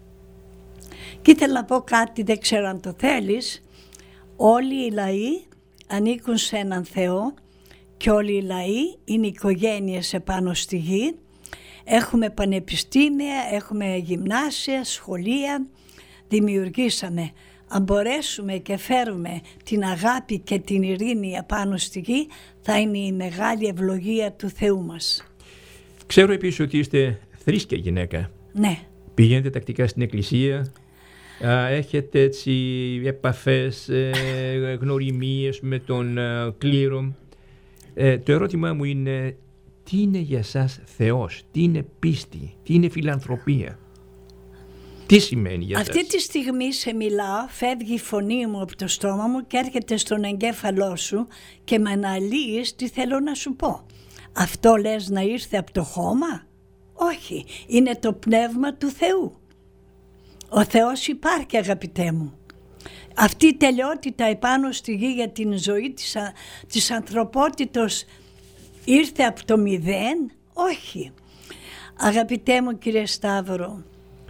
Speaker 3: Και ήθελα να πω κάτι, δεν ξέρω αν το θέλεις. Όλοι οι λαοί ανήκουν σε έναν Θεό και όλοι οι λαοί είναι οικογένειες επάνω στη γη. Έχουμε πανεπιστήμια, έχουμε γυμνάσια, σχολεία, δημιουργήσαμε. Αν μπορέσουμε και φέρουμε την αγάπη και την ειρήνη επάνω στη γη, θα είναι η μεγάλη ευλογία του Θεού μας.
Speaker 1: Ξέρω επίσης ότι είστε θρήσκια γυναίκα.
Speaker 3: Ναι.
Speaker 1: Πηγαίνετε τακτικά στην εκκλησία, α, έχετε έτσι επαφές, ε, γνωριμίες με τον α, κλήρο. Ε, το ερώτημά μου είναι, τι είναι για σας Θεός, τι είναι πίστη, τι είναι φιλανθρωπία? Τι σημαίνει για
Speaker 3: Αυτή
Speaker 1: σας?
Speaker 3: τη στιγμή σε μιλάω, φεύγει η φωνή μου από το στόμα μου και έρχεται στον εγκέφαλό σου και με αναλύεις τι θέλω να σου πω. Αυτό λες να ήρθε από το χώμα? Όχι, είναι το πνεύμα του Θεού. Ο Θεός υπάρχει, αγαπητέ μου. Αυτή η τελειότητα επάνω στη γη για την ζωή της, της ανθρωπότητος ήρθε από το μηδέν? Όχι. Αγαπητέ μου κύριε Σταύρο,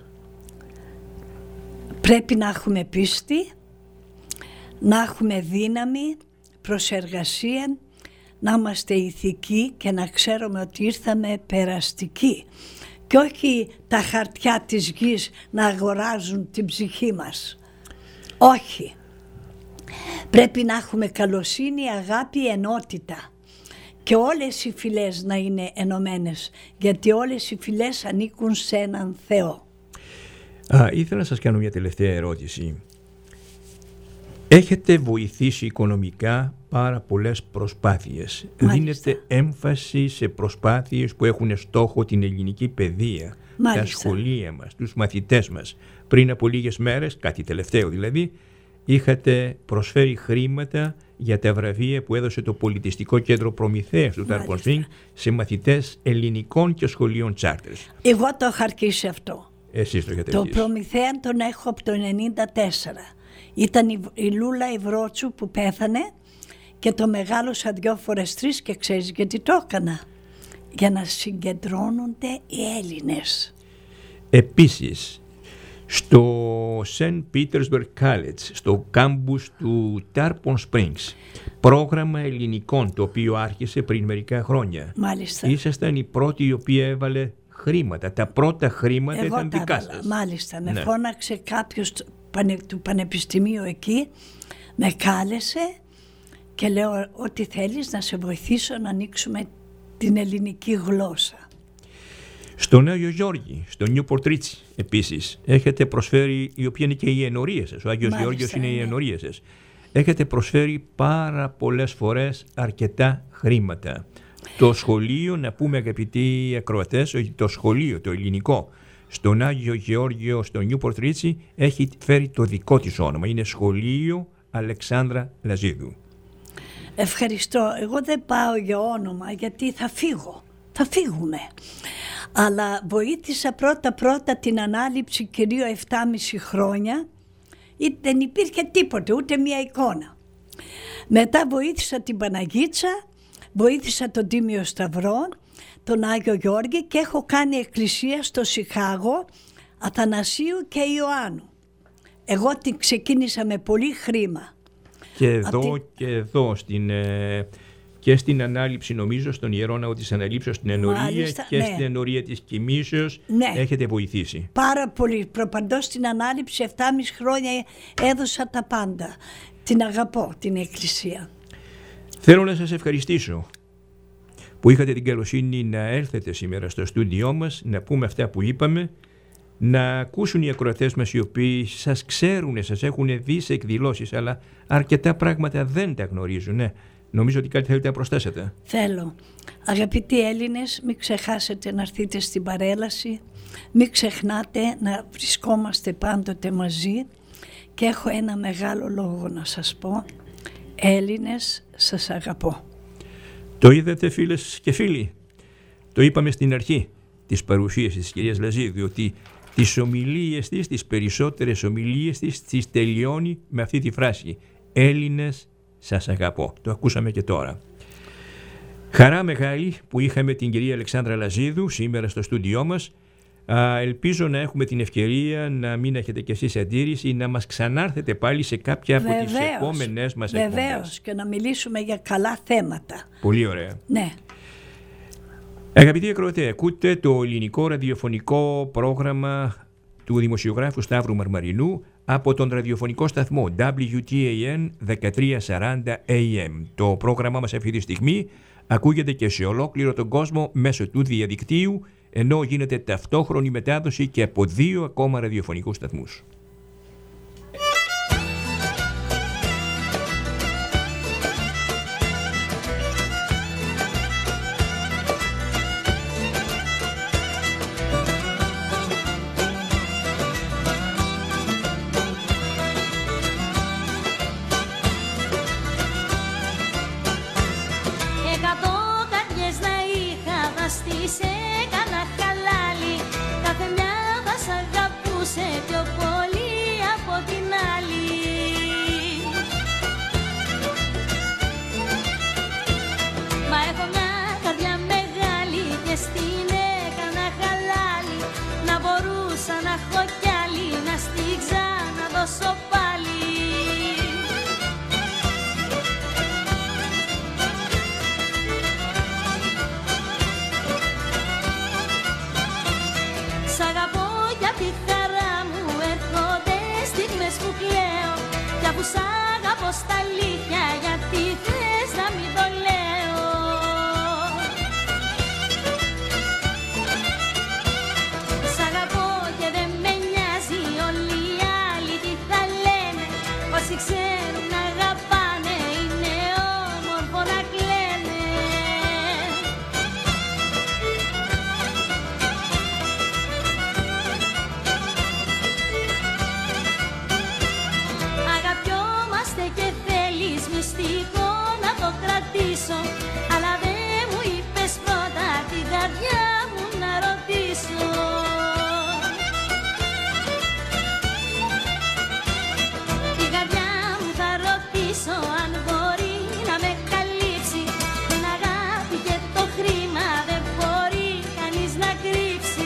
Speaker 3: πρέπει να έχουμε πίστη, να έχουμε δύναμη, προσεργασία, να είμαστε ηθικοί και να ξέρουμε ότι ήρθαμε περαστικοί και όχι τα χαρτιά της γης να αγοράζουν την ψυχή μας. Όχι. Πρέπει να έχουμε καλοσύνη, αγάπη, ενότητα και όλες οι φυλές να είναι ενωμένες, γιατί όλες οι φυλές ανήκουν σε έναν Θεό.
Speaker 1: Α, ήθελα να σας κάνω μια τελευταία ερώτηση. Έχετε βοηθήσει οικονομικά πάρα πολλές προσπάθειες.
Speaker 3: Μάλιστα.
Speaker 1: Δίνετε έμφαση σε προσπάθειες που έχουν στόχο την ελληνική παιδεία,
Speaker 3: Μάλιστα.
Speaker 1: τα σχολεία μας, τους μαθητές μας. Πριν από λίγες μέρες, κάτι τελευταίο δηλαδή, είχατε προσφέρει χρήματα για τα βραβεία που έδωσε το Πολιτιστικό Κέντρο Προμηθέας του Ταρπονσπρινγκ σε μαθητές ελληνικών και σχολείων τσάρτερς.
Speaker 3: Εγώ το έχω αρχίσει αυτό.
Speaker 1: Εσείς το έχετε
Speaker 3: Το
Speaker 1: αρχίσει.
Speaker 3: Προμηθέα τον έχω από το ενενήντα τέσσερα. Ήταν η, η Λούλα Ιβρότσου που πέθανε και το μεγάλωσα δυο φορές τρεις και ξέρεις γιατί το έκανα? Για να συγκεντρώνονται οι Έλληνες.
Speaker 1: Επίσης, στο Saint Petersburg College, στο κάμπους του Tarpon Springs, πρόγραμμα ελληνικών το οποίο άρχισε πριν μερικά χρόνια.
Speaker 3: Μάλιστα.
Speaker 1: Ήσασταν οι πρώτοι οι οποίοι έβαλε χρήματα. Τα πρώτα χρήματα
Speaker 3: Εγώ
Speaker 1: ήταν
Speaker 3: τα
Speaker 1: δικά
Speaker 3: έβαλα.
Speaker 1: σας.
Speaker 3: Μάλιστα. Με
Speaker 1: Ναι.
Speaker 3: φώναξε κάποιος του πανε- του πανεπιστημίου εκεί, με κάλεσε και λέω ότι θέλεις να σε βοηθήσω να ανοίξουμε την ελληνική γλώσσα.
Speaker 1: Στον Άγιο Γιώργη, στο Newport Ritz επίσης, έχετε προσφέρει, η οποία είναι και η ενορία σας, ο Άγιος
Speaker 3: Μάλιστα,
Speaker 1: Γεώργιος είναι η
Speaker 3: ναι.
Speaker 1: ενορία σας. Έχετε προσφέρει πάρα πολλές φορές αρκετά χρήματα. Το σχολείο, να πούμε αγαπητοί ακροατές, ότι το σχολείο, το ελληνικό, στον Άγιο Γεώργιο, στο Newport Ritz, έχει φέρει το δικό της όνομα. Είναι Σχολείο Αλεξάνδρα Λαζίδου.
Speaker 3: Ευχαριστώ. Εγώ δεν πάω για όνομα γιατί θα φύγω. Θα φύγουμε. Αλλά βοήθησα πρώτα πρώτα την ανάληψη κυρίω επτάμισι χρόνια. Ή δεν υπήρχε τίποτε, ούτε μια εικόνα. Μετά βοήθησα την Παναγίτσα, βοήθησα τον Τίμιο Σταυρό, τον Άγιο Γιώργη και έχω κάνει εκκλησία στο Σικάγο Αθανασίου και Ιωάννου. Εγώ την ξεκίνησα με πολύ χρήμα.
Speaker 1: Και εδώ
Speaker 3: Αυτή-
Speaker 1: και εδώ στην, ε, και στην ανάληψη, νομίζω, στον Ιερό Ναό της Αναλήψεως, στην ενορία,
Speaker 3: Μάλιστα,
Speaker 1: και
Speaker 3: ναι.
Speaker 1: στην ενορία της Κοιμήσεως,
Speaker 3: Ναι.
Speaker 1: έχετε βοηθήσει.
Speaker 3: Πάρα πολύ. Προπαντός στην ανάληψη επτάμισι χρόνια έδωσα τα πάντα. Την αγαπώ την εκκλησία.
Speaker 1: Θέλω να σας ευχαριστήσω που είχατε την καλοσύνη να έρθετε σήμερα στο στούντιό μας, να πούμε αυτά που είπαμε, να ακούσουν οι ακροατές μας οι οποίοι σας ξέρουν, σας έχουν δει σε εκδηλώσεις, αλλά αρκετά πράγματα δεν τα γνωρίζουν. Ναι. Νομίζω ότι κάτι θέλετε να προσθέσετε.
Speaker 3: Θέλω. Αγαπητοί Έλληνες, μην ξεχάσετε να έρθετε στην παρέλαση, μην ξεχνάτε να βρισκόμαστε πάντοτε μαζί και έχω ένα μεγάλο λόγο να σας πω. Έλληνες, σας αγαπώ.
Speaker 1: Το είδατε, φίλες και φίλοι? Το είπαμε στην αρχή της παρουσίασης της κυρίας Λαζίδου, ότι τις ομιλίες της, τις περισσότερες ομιλίες της, τις τελειώνει με αυτή τη φράση: Έλληνες, σας αγαπώ. Το ακούσαμε και τώρα. Χαρά μεγάλη που είχαμε την κυρία Αλεξάνδρα Λαζίδου σήμερα στο στούντιό μας. Α, ελπίζω να έχουμε την ευκαιρία, να μην έχετε κι εσείς αντίρρηση, να μας ξανάρθετε πάλι σε κάποια από τις επόμενες μας εκπομπές.
Speaker 3: Βεβαίως, και να μιλήσουμε για καλά θέματα.
Speaker 1: Πολύ ωραία.
Speaker 3: Ναι.
Speaker 1: Αγαπητοί ακροατές, ακούτε το ελληνικό ραδιοφωνικό πρόγραμμα του δημοσιογράφου Σταύρου Μαρμαρινού από τον ραδιοφωνικό σταθμό ντάμπλιου τι έι εν δεκατριακόσια σαράντα έι εμ. Το πρόγραμμά μας αυτή τη στιγμή ακούγεται και σε ολόκληρο τον κόσμο μέσω του διαδικτύου, ενώ γίνεται ταυτόχρονη μετάδοση και από δύο ακόμα ραδιοφωνικούς σταθμούς.
Speaker 6: αγαπούσε πιο πολύ από την άλλη. Μα έχω μια καρδιά μεγάλη και στην έκανα χαλάλι. Να μπορούσα να έχω κι άλλη, να στη ξαναδώσω πάλι. Σ' αγαπώ για τη χαρά μου, έρχονται στιγμές που κλαίω. Κι αφού σ' αγαπώ στα αλήθεια, γιατί θες να μην το λέω. Σ' αγαπώ και δεν με νοιάζει όλοι οι άλλοι τι θα λένε. Όσοι ξέρουν να αγαπάνε είναι όμορφο να κλαίνε. Αγαπιόμαστε και θέλεις μυστικό να το κρατήσω. Αλλά δεν μου είπες πρώτα την καρδιά μου να ρωτήσω. Την καρδιά μου θα ρωτήσω αν μπορεί να με καλύψει. Την αγάπη και το χρήμα δεν μπορεί κανείς να κρύψει.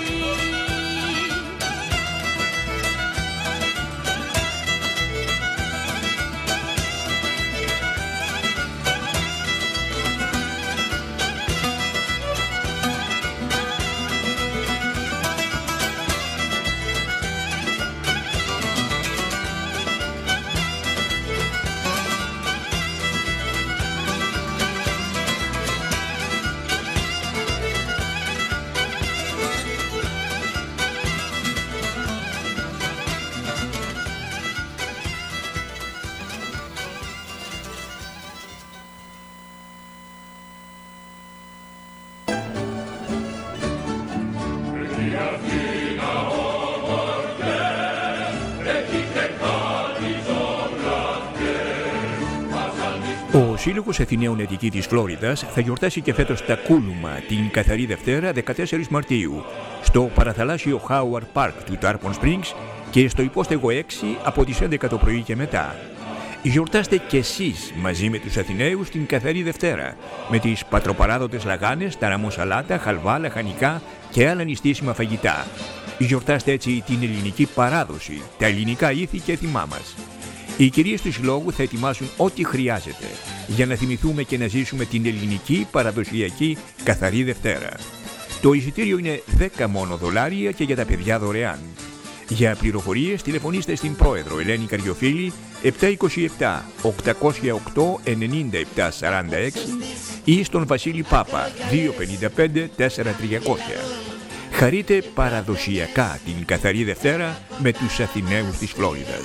Speaker 1: Ο Σύλλογος Αθηναίων Αττική της Φλόριδας θα γιορτάσει και φέτος τα Κούλουμα την καθαρή Δευτέρα δεκατέσσερις Μαρτίου στο παραθαλάσσιο Howard Park του Tarpon Springs και στο υπόστεγο έξι από τις έντεκα το πρωί και μετά. Γιορτάστε κι εσείς μαζί με τους Αθηναίους την καθαρή Δευτέρα με τις πατροπαράδοτες λαγάνες, ταραμοσαλάτα, χαλβά, λαχανικά και άλλα νηστίσιμα φαγητά. Γιορτάστε έτσι την ελληνική παράδοση, τα ελληνικά ήθη και έθιμά μας. Οι κυρίες του Συλλόγου θα ετοιμάσουν ό,τι χρειάζεται για να θυμηθούμε και να ζήσουμε την ελληνική παραδοσιακή καθαρή Δευτέρα. Το εισιτήριο είναι δέκα μόνο δολάρια και για τα παιδιά δωρεάν. Για πληροφορίες τηλεφωνήστε στην πρόεδρο Ελένη Καριοφίλη επτά είκοσι επτά οκτακόσια οκτώ ενενήντα επτά σαράντα έξι ή στον Βασίλη Πάπα δύο πενήντα πέντε τέσσερα τριακόσια. Χαρείτε παραδοσιακά την καθαρή Δευτέρα με τους Αθηναίους της Φλόριδας.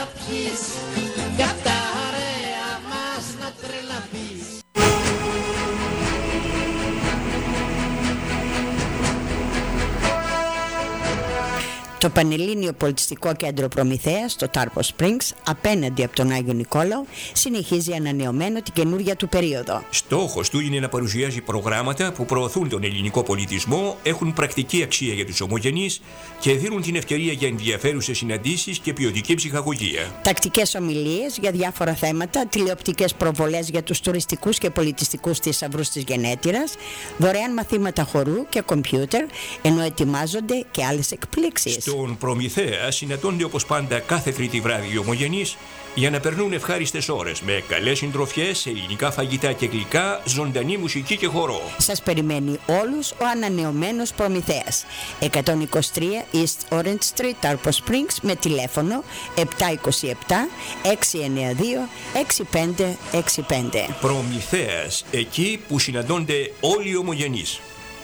Speaker 7: Το Πανελλήνιο Πολιτιστικό Κέντρο Προμηθέας στο Tarpon Springs, απέναντι από τον Άγιο Νικόλαο, συνεχίζει ανανεωμένο την καινούργια του περίοδο.
Speaker 1: Στόχος του είναι να παρουσιάζει προγράμματα που προωθούν τον ελληνικό πολιτισμό, έχουν πρακτική αξία για τους ομογενείς και δίνουν την ευκαιρία για ενδιαφέρουσες συναντήσεις και ποιοτική ψυχαγωγία.
Speaker 7: Τακτικές ομιλίες για διάφορα θέματα, τηλεοπτικές προβολές για τους τουριστικούς και πολιτιστικούς θησαυρούς της γενέτειρας, δωρεάν μαθήματα χορού και κομπιούτερ, ενώ ετοιμάζονται και άλλες εκπλήξεις.
Speaker 1: Στον Προμηθέα συναντώνται όπως πάντα κάθε Τρίτη βράδυ οι ομογενείς για να περνούν ευχάριστες ώρες με καλές συντροφιές, ελληνικά φαγητά και γλυκά, ζωντανή μουσική και χορό.
Speaker 7: Σας περιμένει όλους ο ανανεωμένος Προμηθέας. εκατόν είκοσι τρία East Orange Street, Tarpon Springs, με τηλέφωνο επτά είκοσι επτά έξι εννιά δύο έξι πέντε έξι πέντε.
Speaker 1: Προμηθέας, εκεί που συναντώνται όλοι οι ομογενείς.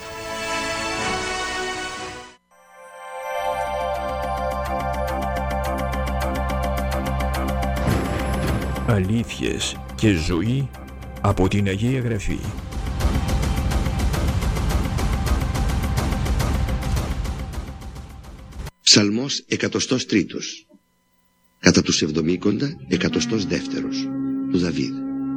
Speaker 1: Αλήθειες και ζωή από την Αγία Γραφή.
Speaker 8: Ψαλμός εκατοστός τρίτος. Κατά τους εβδομήκοντα εκατοστός δεύτερος του Δαβίδ.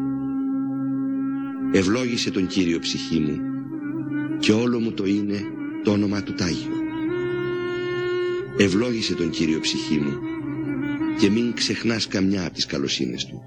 Speaker 8: Ευλόγησε τον Κύριο ψυχή μου και όλο μου το είναι το όνομα του Τάγιο. Ευλόγησε τον Κύριο ψυχή μου και μην ξεχνάς καμιά από τις καλοσύνες Του.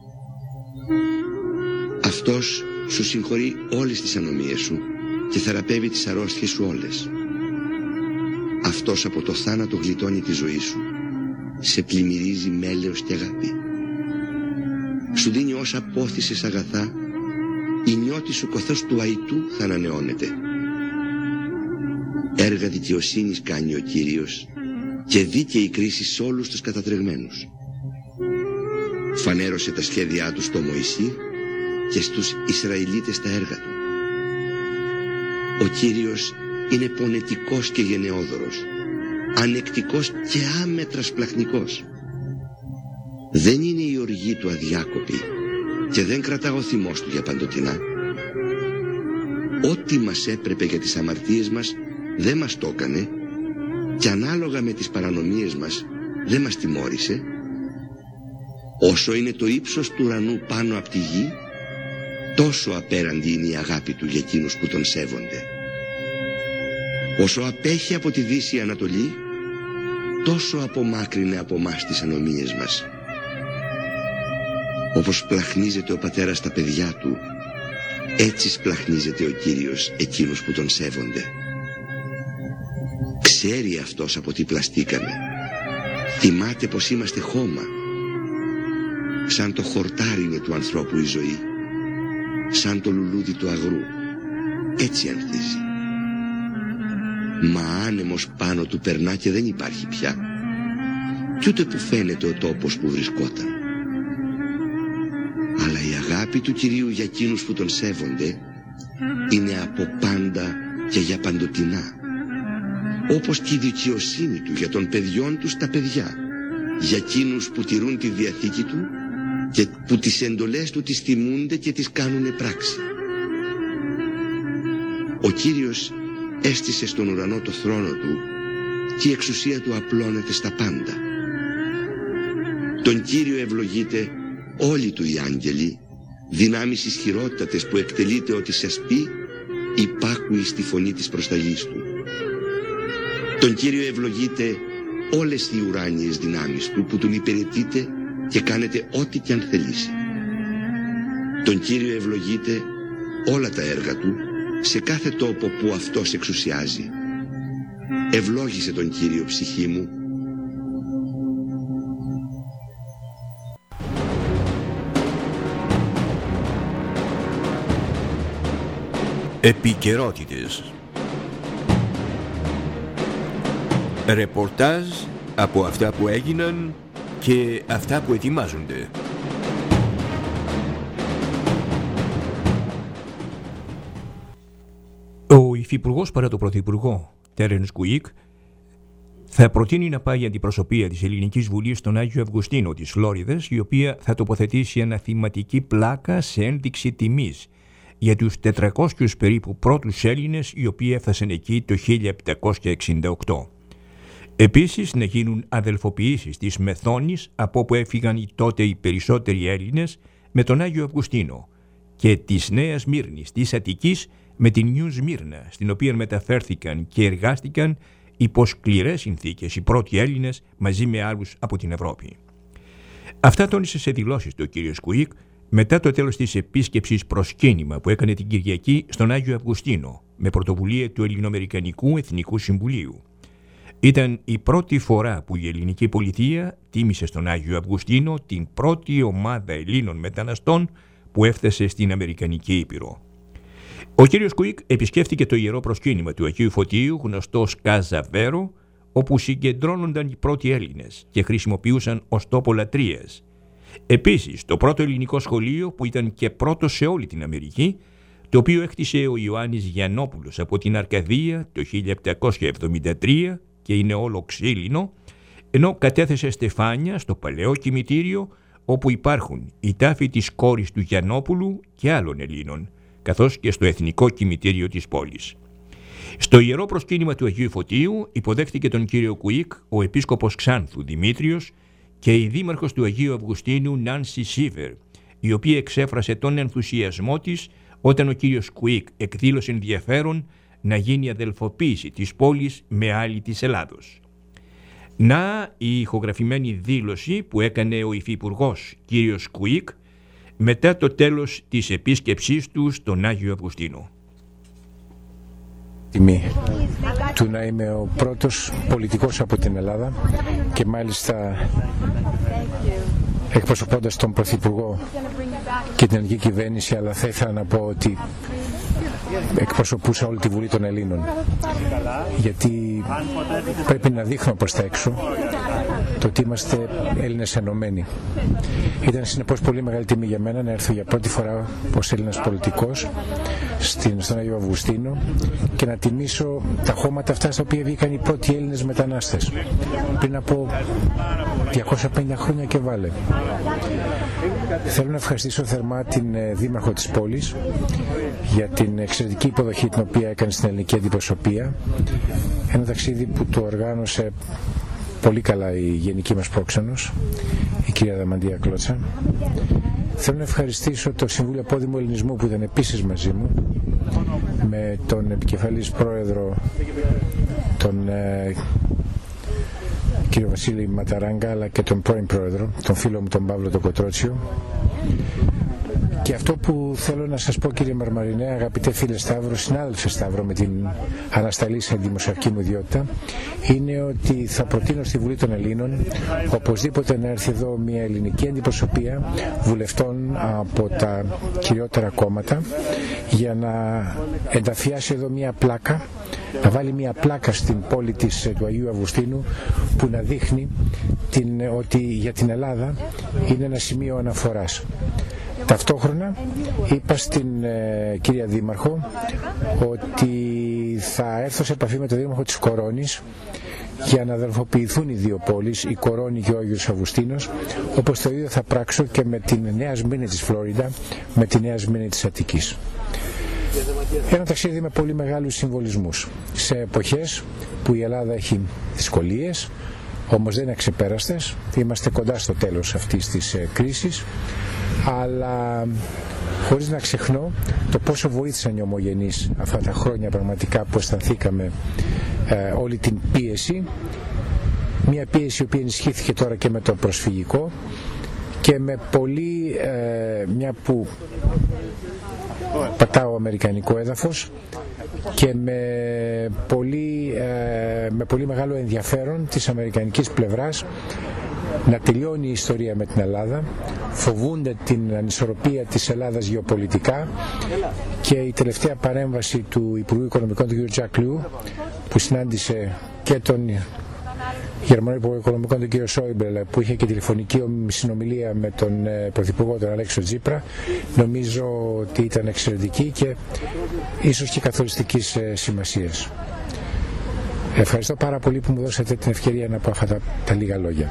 Speaker 8: Αυτός σου συγχωρεί όλες τις ανομίες σου και θεραπεύει τις αρρώστιες σου όλες. Αυτός από το θάνατο γλιτώνει τη ζωή σου, σε πλημμυρίζει μέλεος και αγάπη. Σου δίνει όσα πόθησες αγαθά, η νιώτη σου κοθός του αϊτού θα ανανεώνεται. Έργα δικαιοσύνης κάνει ο Κύριος και δίκαιη κρίση σε όλους τους κατατρεγμένους. Φανέρωσε τα σχέδιά Του στο Μωυσή και στους Ισραηλίτες τα έργα Του. Ο Κύριος είναι πονετικός και γενναιόδωρος, ανεκτικός και άμετρα σπλαχνικός. Δεν είναι η οργή Του αδιάκοπη και δεν κρατά ο θυμός Του για παντοτινά. Ό,τι μας έπρεπε για τις αμαρτίες μας δεν μας το έκανε και ανάλογα με τις παρανομίες μας δεν μας τιμώρησε. Όσο είναι το ύψος του ουρανού πάνω από τη γη, τόσο απέραντη είναι η αγάπη Του για εκείνους που Τον σέβονται. Όσο απέχει από τη Δύση η Ανατολή, τόσο απομάκρυνε από μας τις ανομίες μας. Όπως σπλαχνίζεται ο πατέρας τα παιδιά Του, έτσι σπλαχνίζεται ο Κύριος εκείνους που Τον σέβονται. Ξέρει Αυτός από τι πλαστήκαμε. Θυμάται πως είμαστε χώμα. Σαν το χορτάρι είναι του ανθρώπου η ζωή, σαν το λουλούδι του αγρού, έτσι ανθίζει. Μα άνεμος πάνω του περνά και δεν υπάρχει πια, κι ούτε που φαίνεται ο τόπος που βρισκόταν. Αλλά η αγάπη του Κυρίου για εκείνους που Τον σέβονται είναι από πάντα και για παντοτινά, όπως και η δικαιοσύνη Του για των παιδιών Τους τα παιδιά, για εκείνους που τηρούν τη Διαθήκη Του και που τις εντολές Του τις θυμούνται και τις κάνουνε πράξη. Ο Κύριος έστησε στον ουρανό το θρόνο Του και η εξουσία Του απλώνεται στα πάντα. Τον Κύριο ευλογείτε όλοι Του οι άγγελοι, δυνάμεις ισχυρότατες που εκτελείτε ό,τι σας πει, υπάκουοι στη φωνή της προσταγής Του. Τον Κύριο ευλογείτε όλες οι ουράνιες δυνάμεις Του που Τον υπηρετείτε και κάνετε ό,τι κι αν θελήσει. Τον Κύριο ευλογείτε όλα τα έργα Του σε κάθε τόπο που Αυτός εξουσιάζει. Ευλόγησε τον Κύριο ψυχή μου.
Speaker 4: Επικαιρότητες. Ρεπορτάζ από αυτά που έγιναν και αυτά που ετοιμάζονται.
Speaker 1: Ο υφυπουργός παρά το πρωθυπουργό, Τέρενς Κουίκ, θα προτείνει να πάει η αντιπροσωπεία της Ελληνικής Βουλής στον Άγιο Αυγουστίνο της Φλόριδας, η οποία θα τοποθετήσει αναθηματική πλάκα σε ένδειξη τιμής για τους τετρακόσιους περίπου πρώτους Έλληνες οι οποίοι έφτασαν εκεί το χίλια επτακόσια εξήντα οκτώ. Επίσης να γίνουν αδελφοποιήσεις της Μεθόνης, από όπου έφυγαν οι τότε οι περισσότεροι Έλληνες, με τον Άγιο Αυγουστίνο, και της Νέας Μύρνης της Αττικής με την Νιου Σμύρνα, στην οποία μεταφέρθηκαν και εργάστηκαν υπό σκληρές συνθήκες οι πρώτοι Έλληνες μαζί με άλλους από την Ευρώπη. Αυτά τόνισε σε δηλώσεις του κ. Κουίκ μετά το τέλος της επίσκεψης προσκύνημα που έκανε την Κυριακή στον Άγιο Αυγουστίνο με πρωτοβουλία του Ελληνοαμερικανικού Εθνικού Συμβουλίου. Ήταν η πρώτη φορά που η ελληνική πολιτεία τίμησε στον Άγιο Αυγουστίνο την πρώτη ομάδα Ελλήνων μεταναστών που έφτασε στην Αμερικανική Ήπειρο. Ο κ. Κουίκ επισκέφθηκε το ιερό προσκύνημα του Αγίου Φωτίου, γνωστό ως Καζαβέρο, όπου συγκεντρώνονταν οι πρώτοι Έλληνες και χρησιμοποιούσαν ως τόπο λατρείας. Επίσης, το πρώτο ελληνικό σχολείο που ήταν και πρώτο σε όλη την Αμερική, το οποίο έκτισε ο Ιωάννης Γιαννόπουλος από την Αρκαδία το χίλια επτακόσια εβδομήντα τρία και είναι όλο ξύλινο, ενώ κατέθεσε στεφάνια στο παλαιό κημητήριο όπου υπάρχουν η τάφη της κόρης του Γιαννόπουλου και άλλων Ελλήνων, καθώς και στο εθνικό κημητήριο της πόλης. Στο ιερό προσκύνημα του Αγίου Φωτίου υποδέχτηκε τον κύριο Κουίκ ο επίσκοπος Ξάνθου Δημήτριος και η δήμαρχος του Αγίου Αυγουστίνου Νάνση Σίβερ, η οποία εξέφρασε τον ενθουσιασμό της όταν ο κύριος Κουίκ εκδήλωσε ενδιαφέρον να γίνει αδελφοποίηση της πόλης με άλλη της Ελλάδος. Να η ηχογραφημένη δήλωση που έκανε ο Υφυπουργός κύριος Κουίκ μετά το τέλος της επίσκεψής του στον Άγιο Αυγουστίνο.
Speaker 9: Τιμή του να είμαι ο πρώτος πολιτικός από την Ελλάδα και μάλιστα εκπροσωπώντας τον Πρωθυπουργό και την ελληνική κυβέρνηση, αλλά θα ήθελα να πω ότι εκπροσωπούσα όλη τη Βουλή των Ελλήνων, γιατί πρέπει να δείχνω προς τα έξω το ότι είμαστε Έλληνες ενωμένοι. Ήταν συνεπώς πολύ μεγάλη τιμή για μένα να έρθω για πρώτη φορά ως Έλληνας πολιτικός στον Άγιο Αυγουστίνο και να τιμήσω τα χώματα αυτά στα οποία βγήκαν οι πρώτοι Έλληνες μετανάστες πριν από διακόσια πενήντα χρόνια και βάλε. Θέλω να ευχαριστήσω θερμά την Δήμαρχο της πόλης για την εξαιρετική υποδοχή την οποία έκανε στην ελληνική αντιπροσωπεία. Ένα ταξίδι που το οργάνωσε πολύ καλά η γενική μας πρόξενος, η κυρία Δαμαντία Κλώτσα. Θέλω να ευχαριστήσω το Συμβούλιο Απόδημου Ελληνισμού που ήταν επίσης μαζί μου, με τον επικεφαλής πρόεδρο, τον ε, κύριο Βασίλη Ματαράγκα, αλλά και τον πρώην πρόεδρο, τον φίλο μου τον Παύλο τον Κοτρότσιο. Και αυτό που θέλω να σας πω, κύριε Μαρμαρινέ, αγαπητέ φίλε Σταύρο, συνάδελφε Σταύρο, με την ανασταλή σε δημοσιογραφική μου ιδιότητα, είναι ότι θα προτείνω στη Βουλή των Ελλήνων οπωσδήποτε να έρθει εδώ μια ελληνική αντιπροσωπεία βουλευτών από τα κυριότερα κόμματα για να ενταφιάσει εδώ μια πλάκα, να βάλει μια πλάκα στην πόλη της, του Αγίου Αυγουστίνου, που να δείχνει την, ότι για την Ελλάδα είναι ένα σημείο αναφοράς. Ταυτόχρονα είπα στην ε, κυρία Δήμαρχο ότι θα έρθω σε επαφή με τον Δήμαρχο της Κορώνης για να αδελφοποιηθούν οι δύο πόλεις, η Κορώνη και ο Άγιος Αυγουστίνος, όπως το ίδιο θα πράξω και με την Νέα Σμύρνη της Φλόριντα, με τη Νέα Σμύρνη της Αττικής. Ένα ταξίδι με πολύ μεγάλους συμβολισμούς, σε εποχές που η Ελλάδα έχει δυσκολίες, όμως δεν είναι αξεπέραστες, είμαστε κοντά στο τέλος αυτής της ε, κρίσης, αλλά χωρίς να ξεχνώ το πόσο βοήθησαν οι ομογενείς αυτά τα χρόνια πραγματικά που αισθανθήκαμε ε, όλη την πίεση, μια πίεση η οποία ενισχύθηκε τώρα και με το προσφυγικό και με πολύ, ε, μια που πατάω αμερικανικό έδαφος, και με πολύ, ε, με πολύ μεγάλο ενδιαφέρον της αμερικανικής πλευράς να τελειώνει η ιστορία με την Ελλάδα. Φοβούνται την ανισορροπία της Ελλάδας γεωπολιτικά και η τελευταία παρέμβαση του Υπουργού Οικονομικών, του κ. Τζακ Λιού, που συνάντησε και τον Γερμανό Υπουργό Οικονομικών, τον κ. Σόιμπλε, που είχε και τηλεφωνική συνομιλία με τον Πρωθυπουργό, τον Αλέξιο Τσίπρα, νομίζω ότι ήταν εξαιρετική και ίσως και καθοριστικής σημασίας. Ευχαριστώ πάρα πολύ που μου δώσατε την ευκαιρία να πω αυτά τα, τα λίγα λόγια.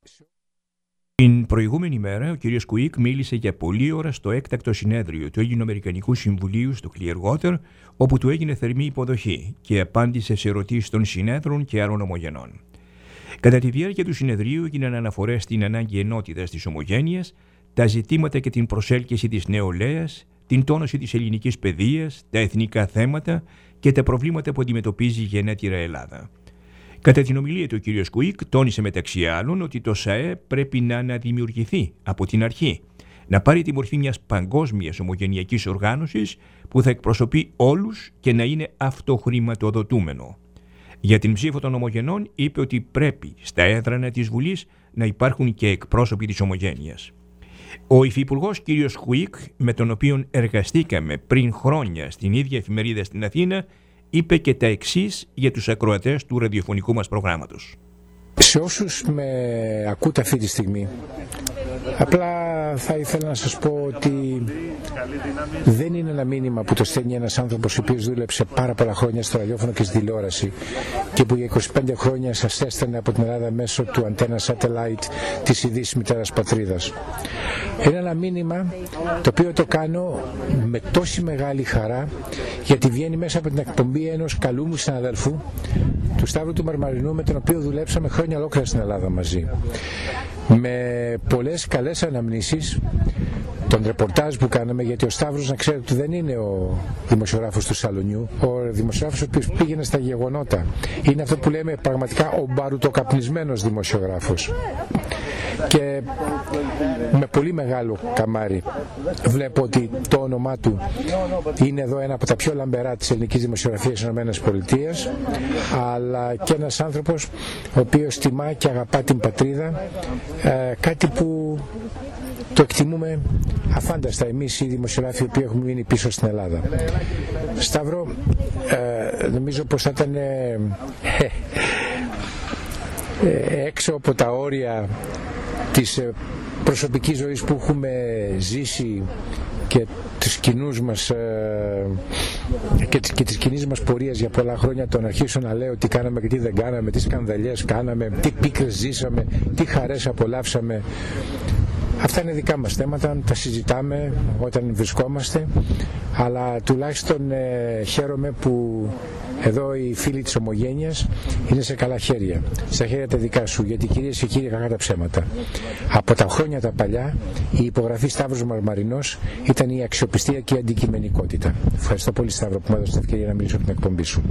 Speaker 1: Την προηγούμενη μέρα ο κ. Κουίκ μίλησε για πολλή ώρα στο έκτακτο συνέδριο του Ελληνοαμερικανικού Συμβουλίου στο Clearwater, όπου του έγινε θερμή υποδοχή και απάντησε σε ερωτήσεις των συνέδρων και άλλων ομογενών. Κατά τη διάρκεια του συνεδρίου έγιναν αναφορές στην ανάγκη ενότητας της ομογένειας, τα ζητήματα και την προσέλκυση της νεολαίας, την τόνωση της ελληνικής παιδείας, τα εθνικά θέματα και τα προβλήματα που αντιμετωπίζει η γενέτειρα Ελλάδα. Κατά την ομιλία του, ο κ. Κουίκ τόνισε μεταξύ άλλων ότι το ΣΑΕ πρέπει να αναδημιουργηθεί από την αρχή, να πάρει τη μορφή μιας παγκόσμιας ομογενειακής οργάνωσης που θα εκπροσωπεί όλους και να είναι αυτοχρηματοδοτούμενο. Για την ψήφο των ομογενών είπε ότι πρέπει στα έδρανα της Βουλής να υπάρχουν και εκπρόσωποι της ομογένειας. Ο Υφυπουργός κ. Κουίκ, με τον οποίο εργαστήκαμε πριν χρόνια στην ίδια εφημερίδα στην Αθήνα, είπε και τα εξής για τους ακροατές του ραδιοφωνικού μας προγράμματος.
Speaker 9: Σε όσους με ακούτε αυτή τη στιγμή, απλά θα ήθελα να σας πω ότι δεν είναι ένα μήνυμα που το στέλνει ένας άνθρωπος ο οποίος δούλεψε πάρα πολλά χρόνια στο ραδιόφωνο και στη τηλεόραση και που για είκοσι πέντε χρόνια σας έστελνε από την Ελλάδα μέσω του αντένα satellite της ειδής μητέρας πατρίδας. Είναι ένα μήνυμα το οποίο το κάνω με τόση μεγάλη χαρά, γιατί βγαίνει μέσα από την εκπομπή ενός καλού μου συναδέλφου, του Σταύρου του Μαρμαρινού, με τον οποίο δουλέψαμε χρόνια ολόκληρα στην Ελλάδα μαζί. Με πολλές καλές αναμνήσεις, τον ρεπορτάζ που κάναμε, γιατί ο Σταύρος, να ξέρετε, ότι δεν είναι ο δημοσιογράφος του Σαλονιού, ο δημοσιογράφος ο οποίος πήγαινε στα γεγονότα. Είναι αυτό που λέμε πραγματικά ο μπαρουτοκαπνισμένος δημοσιογράφος. Και με πολύ μεγάλο καμάρι βλέπω ότι το όνομά του είναι εδώ ένα από τα πιο λαμπερά της ελληνικής δημοσιογραφίας στις ΗΠΑ, αλλά και ένας άνθρωπος ο οποίος τιμά και αγαπά την πατρίδα, ε, κάτι που το εκτιμούμε αφάνταστα εμείς οι δημοσιογράφοι που έχουμε μείνει πίσω στην Ελλάδα. Σταύρο, ε, νομίζω πως θα ήταν ε, ε, έξω από τα όρια της ε, προσωπικής ζωής που έχουμε ζήσει και τους κοινούς μας ε, και, και της κοινής μας πορείας για πολλά χρόνια, το να αρχίσω να λέω τι κάναμε και τι δεν κάναμε, τι σκανδαλιές κάναμε, τι πίκρες ζήσαμε, τι χαρές απολαύσαμε. Αυτά είναι δικά μας θέματα, τα συζητάμε όταν βρισκόμαστε, αλλά τουλάχιστον ε, χαίρομαι που εδώ οι φίλοι της Ομογένειας είναι σε καλά χέρια, στα χέρια τα δικά σου, γιατί κυρίες και κύριοι, κακά τα ψέματα. Από τα χρόνια τα παλιά η υπογραφή Σταύρος Μαρμαρινός ήταν η αξιοπιστία και η αντικειμενικότητα. Ευχαριστώ πολύ, Σταύρο, που μου έδωσε την ευκαιρία να μιλήσω από την εκπομπή σου.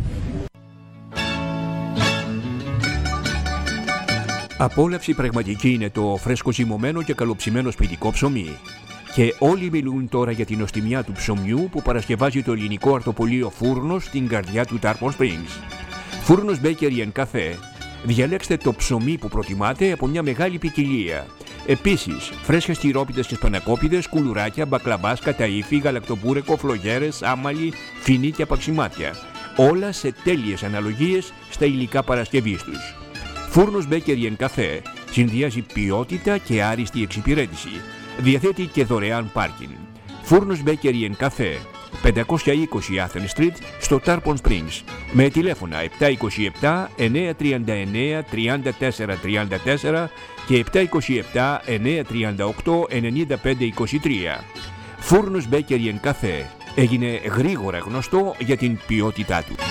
Speaker 1: Απόλαυση πραγματική είναι το φρέσκο ζυμωμένο και καλοψημένο σπιτικό ψωμί. Και όλοι μιλούν τώρα για την νοστιμιά του ψωμιού που παρασκευάζει το ελληνικό αρτοπολείο Φούρνος στην καρδιά του Tarpon Springs. Φούρνος Bakery and Cafe. Διαλέξτε το ψωμί που προτιμάτε από μια μεγάλη ποικιλία. Επίσης, φρέσκες τυρόπιτες και σπανακόπιδες, κουλουράκια, μπακλαμπάς, καταΐφι, γαλακτοπούρεκο, φλογέρες, άμαλι, φινί και απαξιμάτια. Όλα σε τέλειες αναλογίες στα υλικά παρασκευής τους. Φούρνος Bakery and Cafe συνδυάζει ποιότητα και άριστη εξυπηρέτηση. Διαθέτει και δωρεάν πάρκινγκ. Φούρνος Bakery and Cafe, πεντακόσια είκοσι Athens Street στο Tarpon Springs, με τηλέφωνα επτά δύο επτά εννιά τρία εννιά τρία τέσσερα τρία τέσσερα και επτά δύο επτά εννιά τρία οκτώ εννιά πέντε δύο τρία. Φούρνος Bakery and Cafe έγινε γρήγορα γνωστό για την ποιότητά του.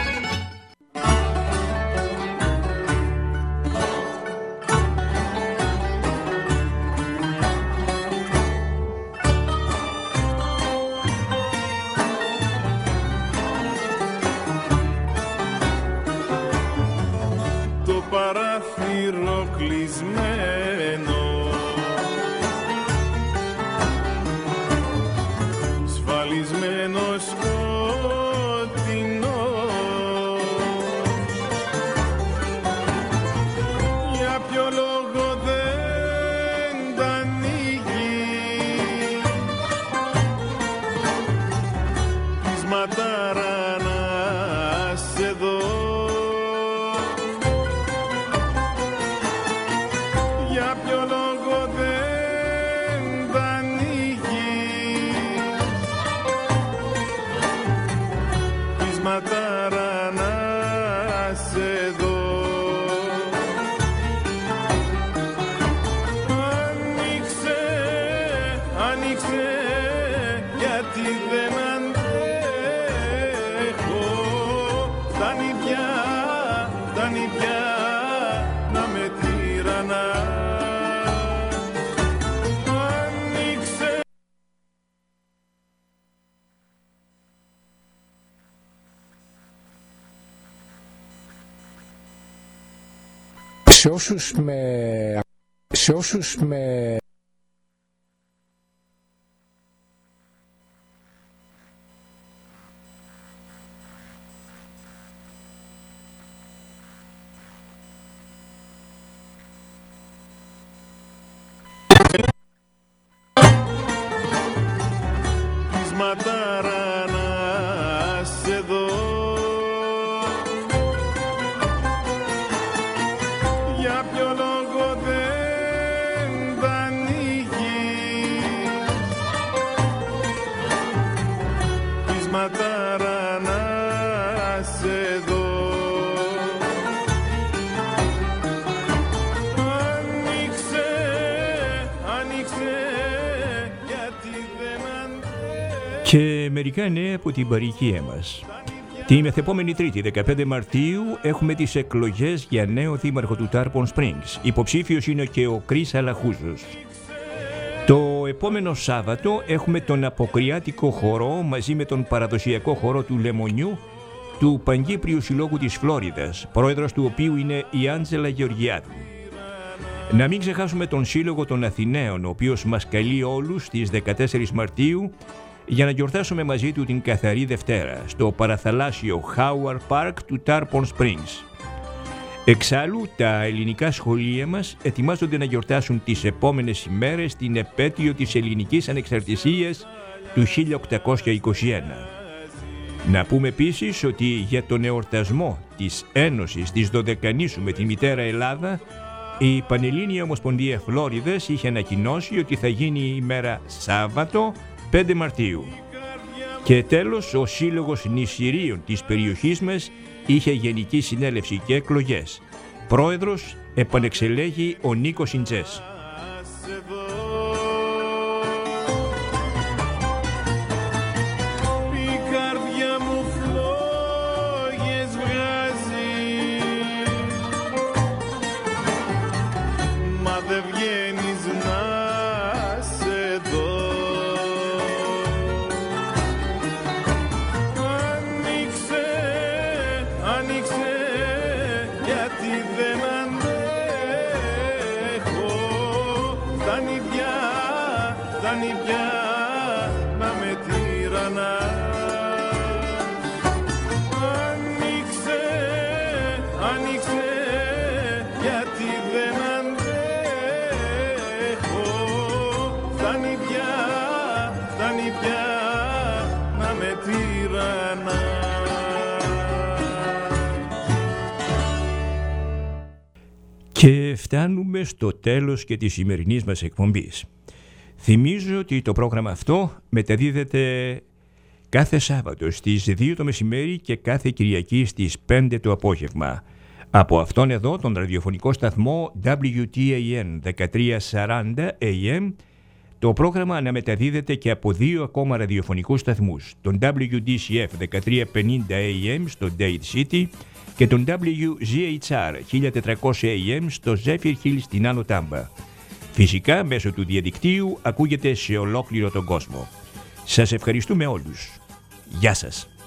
Speaker 9: Σε όσους με... Σε όσους με...
Speaker 1: Και μερικά νέα από την παροικία μας. Τη μεθεπόμενη Τρίτη, δεκαπέντε Μαρτίου, έχουμε τις εκλογές για νέο δήμαρχο του Tarpon Springs. Υποψήφιος είναι και ο Κρίς Αλαχούζος. Το επόμενο Σάββατο έχουμε τον αποκριάτικο χορό μαζί με τον παραδοσιακό χορό του Λεμονιού του Παγκύπριου Συλλόγου της Φλόριδας, πρόεδρος του οποίου είναι η Άντζελα Γεωργιάδου. Να μην ξεχάσουμε τον Σύλλογο των Αθηναίων, ο οποίος μας καλεί όλους στις δεκατέσσερις Μαρτίου για να γιορτάσουμε μαζί του την Καθαρή Δευτέρα στο παραθαλάσσιο Howard Park του Tarpon Springs. Εξάλλου, τα ελληνικά σχολεία μας ετοιμάζονται να γιορτάσουν τις επόμενες ημέρες την επέτειο της ελληνικής ανεξαρτησίας του χίλια οκτακόσια είκοσι ένα. Να πούμε επίσης ότι για τον εορτασμό της Ένωσης της Δωδεκανήσου με τη μητέρα Ελλάδα, η Πανελλήνια Ομοσπονδία Φλόριδας είχε ανακοινώσει ότι θα γίνει η ημέρα Σάββατο πέντε Μαρτίου. Και τέλος, ο Σύλλογος Νησιρίων της περιοχής μας είχε γενική συνέλευση και εκλογές. Πρόεδρος επανεξελέγει ο Νίκος Ιντζές. Και φτάνουμε στο τέλος και της σημερινής μας εκπομπής. Θυμίζω ότι το πρόγραμμα αυτό μεταδίδεται κάθε Σάββατο στις δύο το μεσημέρι και κάθε Κυριακή στις πέντε το απόγευμα. Από αυτόν εδώ τον ραδιοφωνικό σταθμό ντάμπλιου τι έι εν δεκατριακόσια σαράντα έι εμ, το πρόγραμμα αναμεταδίδεται και από δύο ακόμα ραδιοφωνικούς σταθμούς, τον ντάμπλιου ντι σι εφ δεκατριακόσια πενήντα έι εμ στο Dade City και τον ντάμπλιου ζι έιτς αρ χίλια τετρακόσια έι εμ στο Zephyr Hill στην Άνω Τάμπα. Φυσικά μέσω του διαδικτύου ακούγεται σε ολόκληρο τον κόσμο. Σας ευχαριστούμε όλους. Γεια σας.